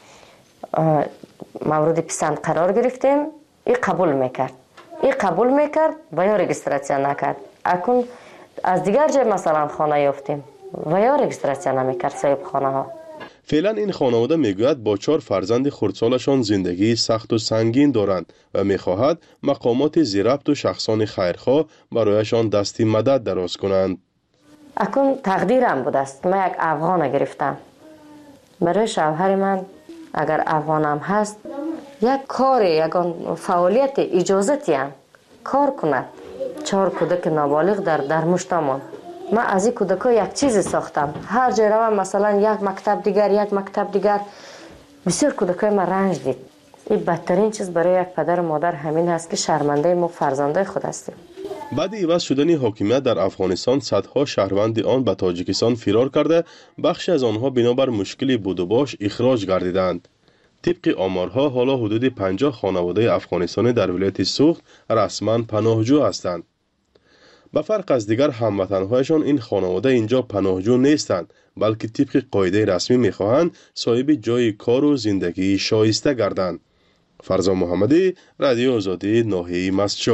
мавриди писанд қарор гирифтем, и қабул мекард. и қабул мекард ва ё регистратсия накард. акун аз дигар ҷай масалан хона ёфтем ва ё регистратсия намекард соҳибхонаҳо. феълан ин хонавода мегӯяд бо чор фарзанди хурдсолашон зиндагии сахту сангин доранд ва мехоҳад мақомоти зирабту шахсони хайрхоҳ барояшон дасти мадад дароз кунанд. акун тақдирам будааст, ман як афғона гирифтам. барои шавҳари ман агар афғонам ҳаст, як кори, ягон фаъолияти иҷозатиам кор кунад. чор кӯдаки ноболиғ дар дар муштамон. ман аз ин кӯдакҳо як чизе сохтам. ҳар ҷой равам, масалан як мактаб дигар, як мактаб дигар, бисёр кӯдакҳои ман ранҷ дид. ин бадтарин чиз барои як падару модар ҳамин ҳаст ки шармандаи мо фарзандаи худ ҳастем. баъди иваз шудани ҳокимият дар Афғонистон, садҳо шаҳрванди он ба Тоҷикистон фирор карда, бахши аз онҳо бинобар мушкили будубош ихроҷ гардиданд. тибқи оморҳо, ҳоло ҳудуди панҷоҳ хонаводаи афғонистонӣ дар вилояти Суғд расман паноҳҷӯ ҳастанд. ба фарқ аз дигар ҳамватанҳояшон, ин хонавода инҷо паноҳҷӯ нестанд, балки тибқи қоидаи расмӣ мехоҳанд соҳиби ҷойи кору зиндагии шоиста гарданд. фарзон муҳаммадӣ, Радиои Озодӣ, ноҳияи Масчо.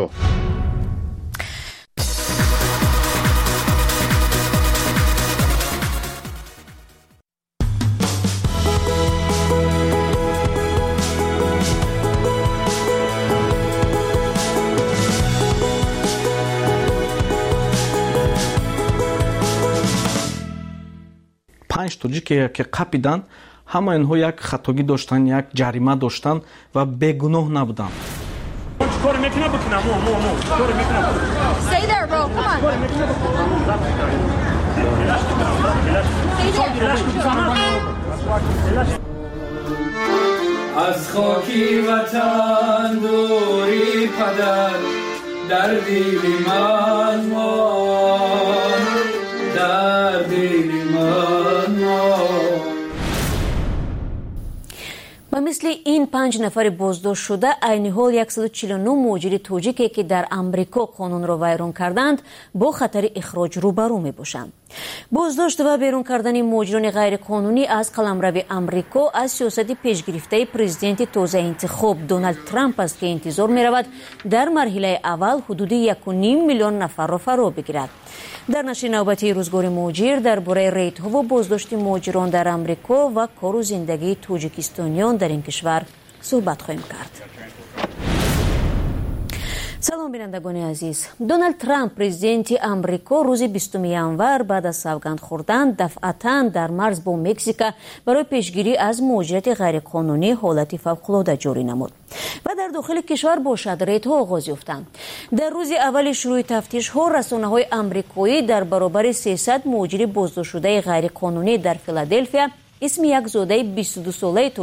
панҷ тоҷике ки қапиданд, ҳама инҳо як хатогӣ доштанд, як ҷарима доштанд ва бегуноҳ набуданд. از خاکی وطن دوری پدر در دل من مان، در دل من مان. و مثل این پنج نفر بازداشت شده عین حال صد و چهل و نه مهاجر تاجیکی که در امریکا قانون را ویران کردند با خطر اخراج روبرو می باشند. بازداشت و بیرون کردن مهاجران غیر قانونی از قلمرو امریکا از سیاست پیشگرفته پرزیدنت تازه انتخاب دونالد ترامپ است که انتظار می رود در مرحله اول حدود یک و نیم میلیون نفر را فرا بگیرد. در نشر نوبتی روزگار مهاجر درباره ریت‌ها و بازداشت مهاجران در امریکا و کار و زندگی تاجیکستانیان در این کشور صحبت خواهیم کرد. سلام بینندگان عزیز. دونالد ترامپ پرزیدنت امریکا روز بیستم ژانویه بعد از سوگند خوردن دفعتاً در مرز با مکزیک برای پیشگیری از مهاجرت غیرقانونی حالت فوق‌العاده جاری نمود و در داخل کشور با ریت‌ها آغاز یافتند. در روز اول شروع تفتیش‌ها رسانه‌های آمریکایی در برابر سیصد مهاجر بازداشت شده غیرقانونی در فیلادلفیا اسم یک زاده بیست و دو ساله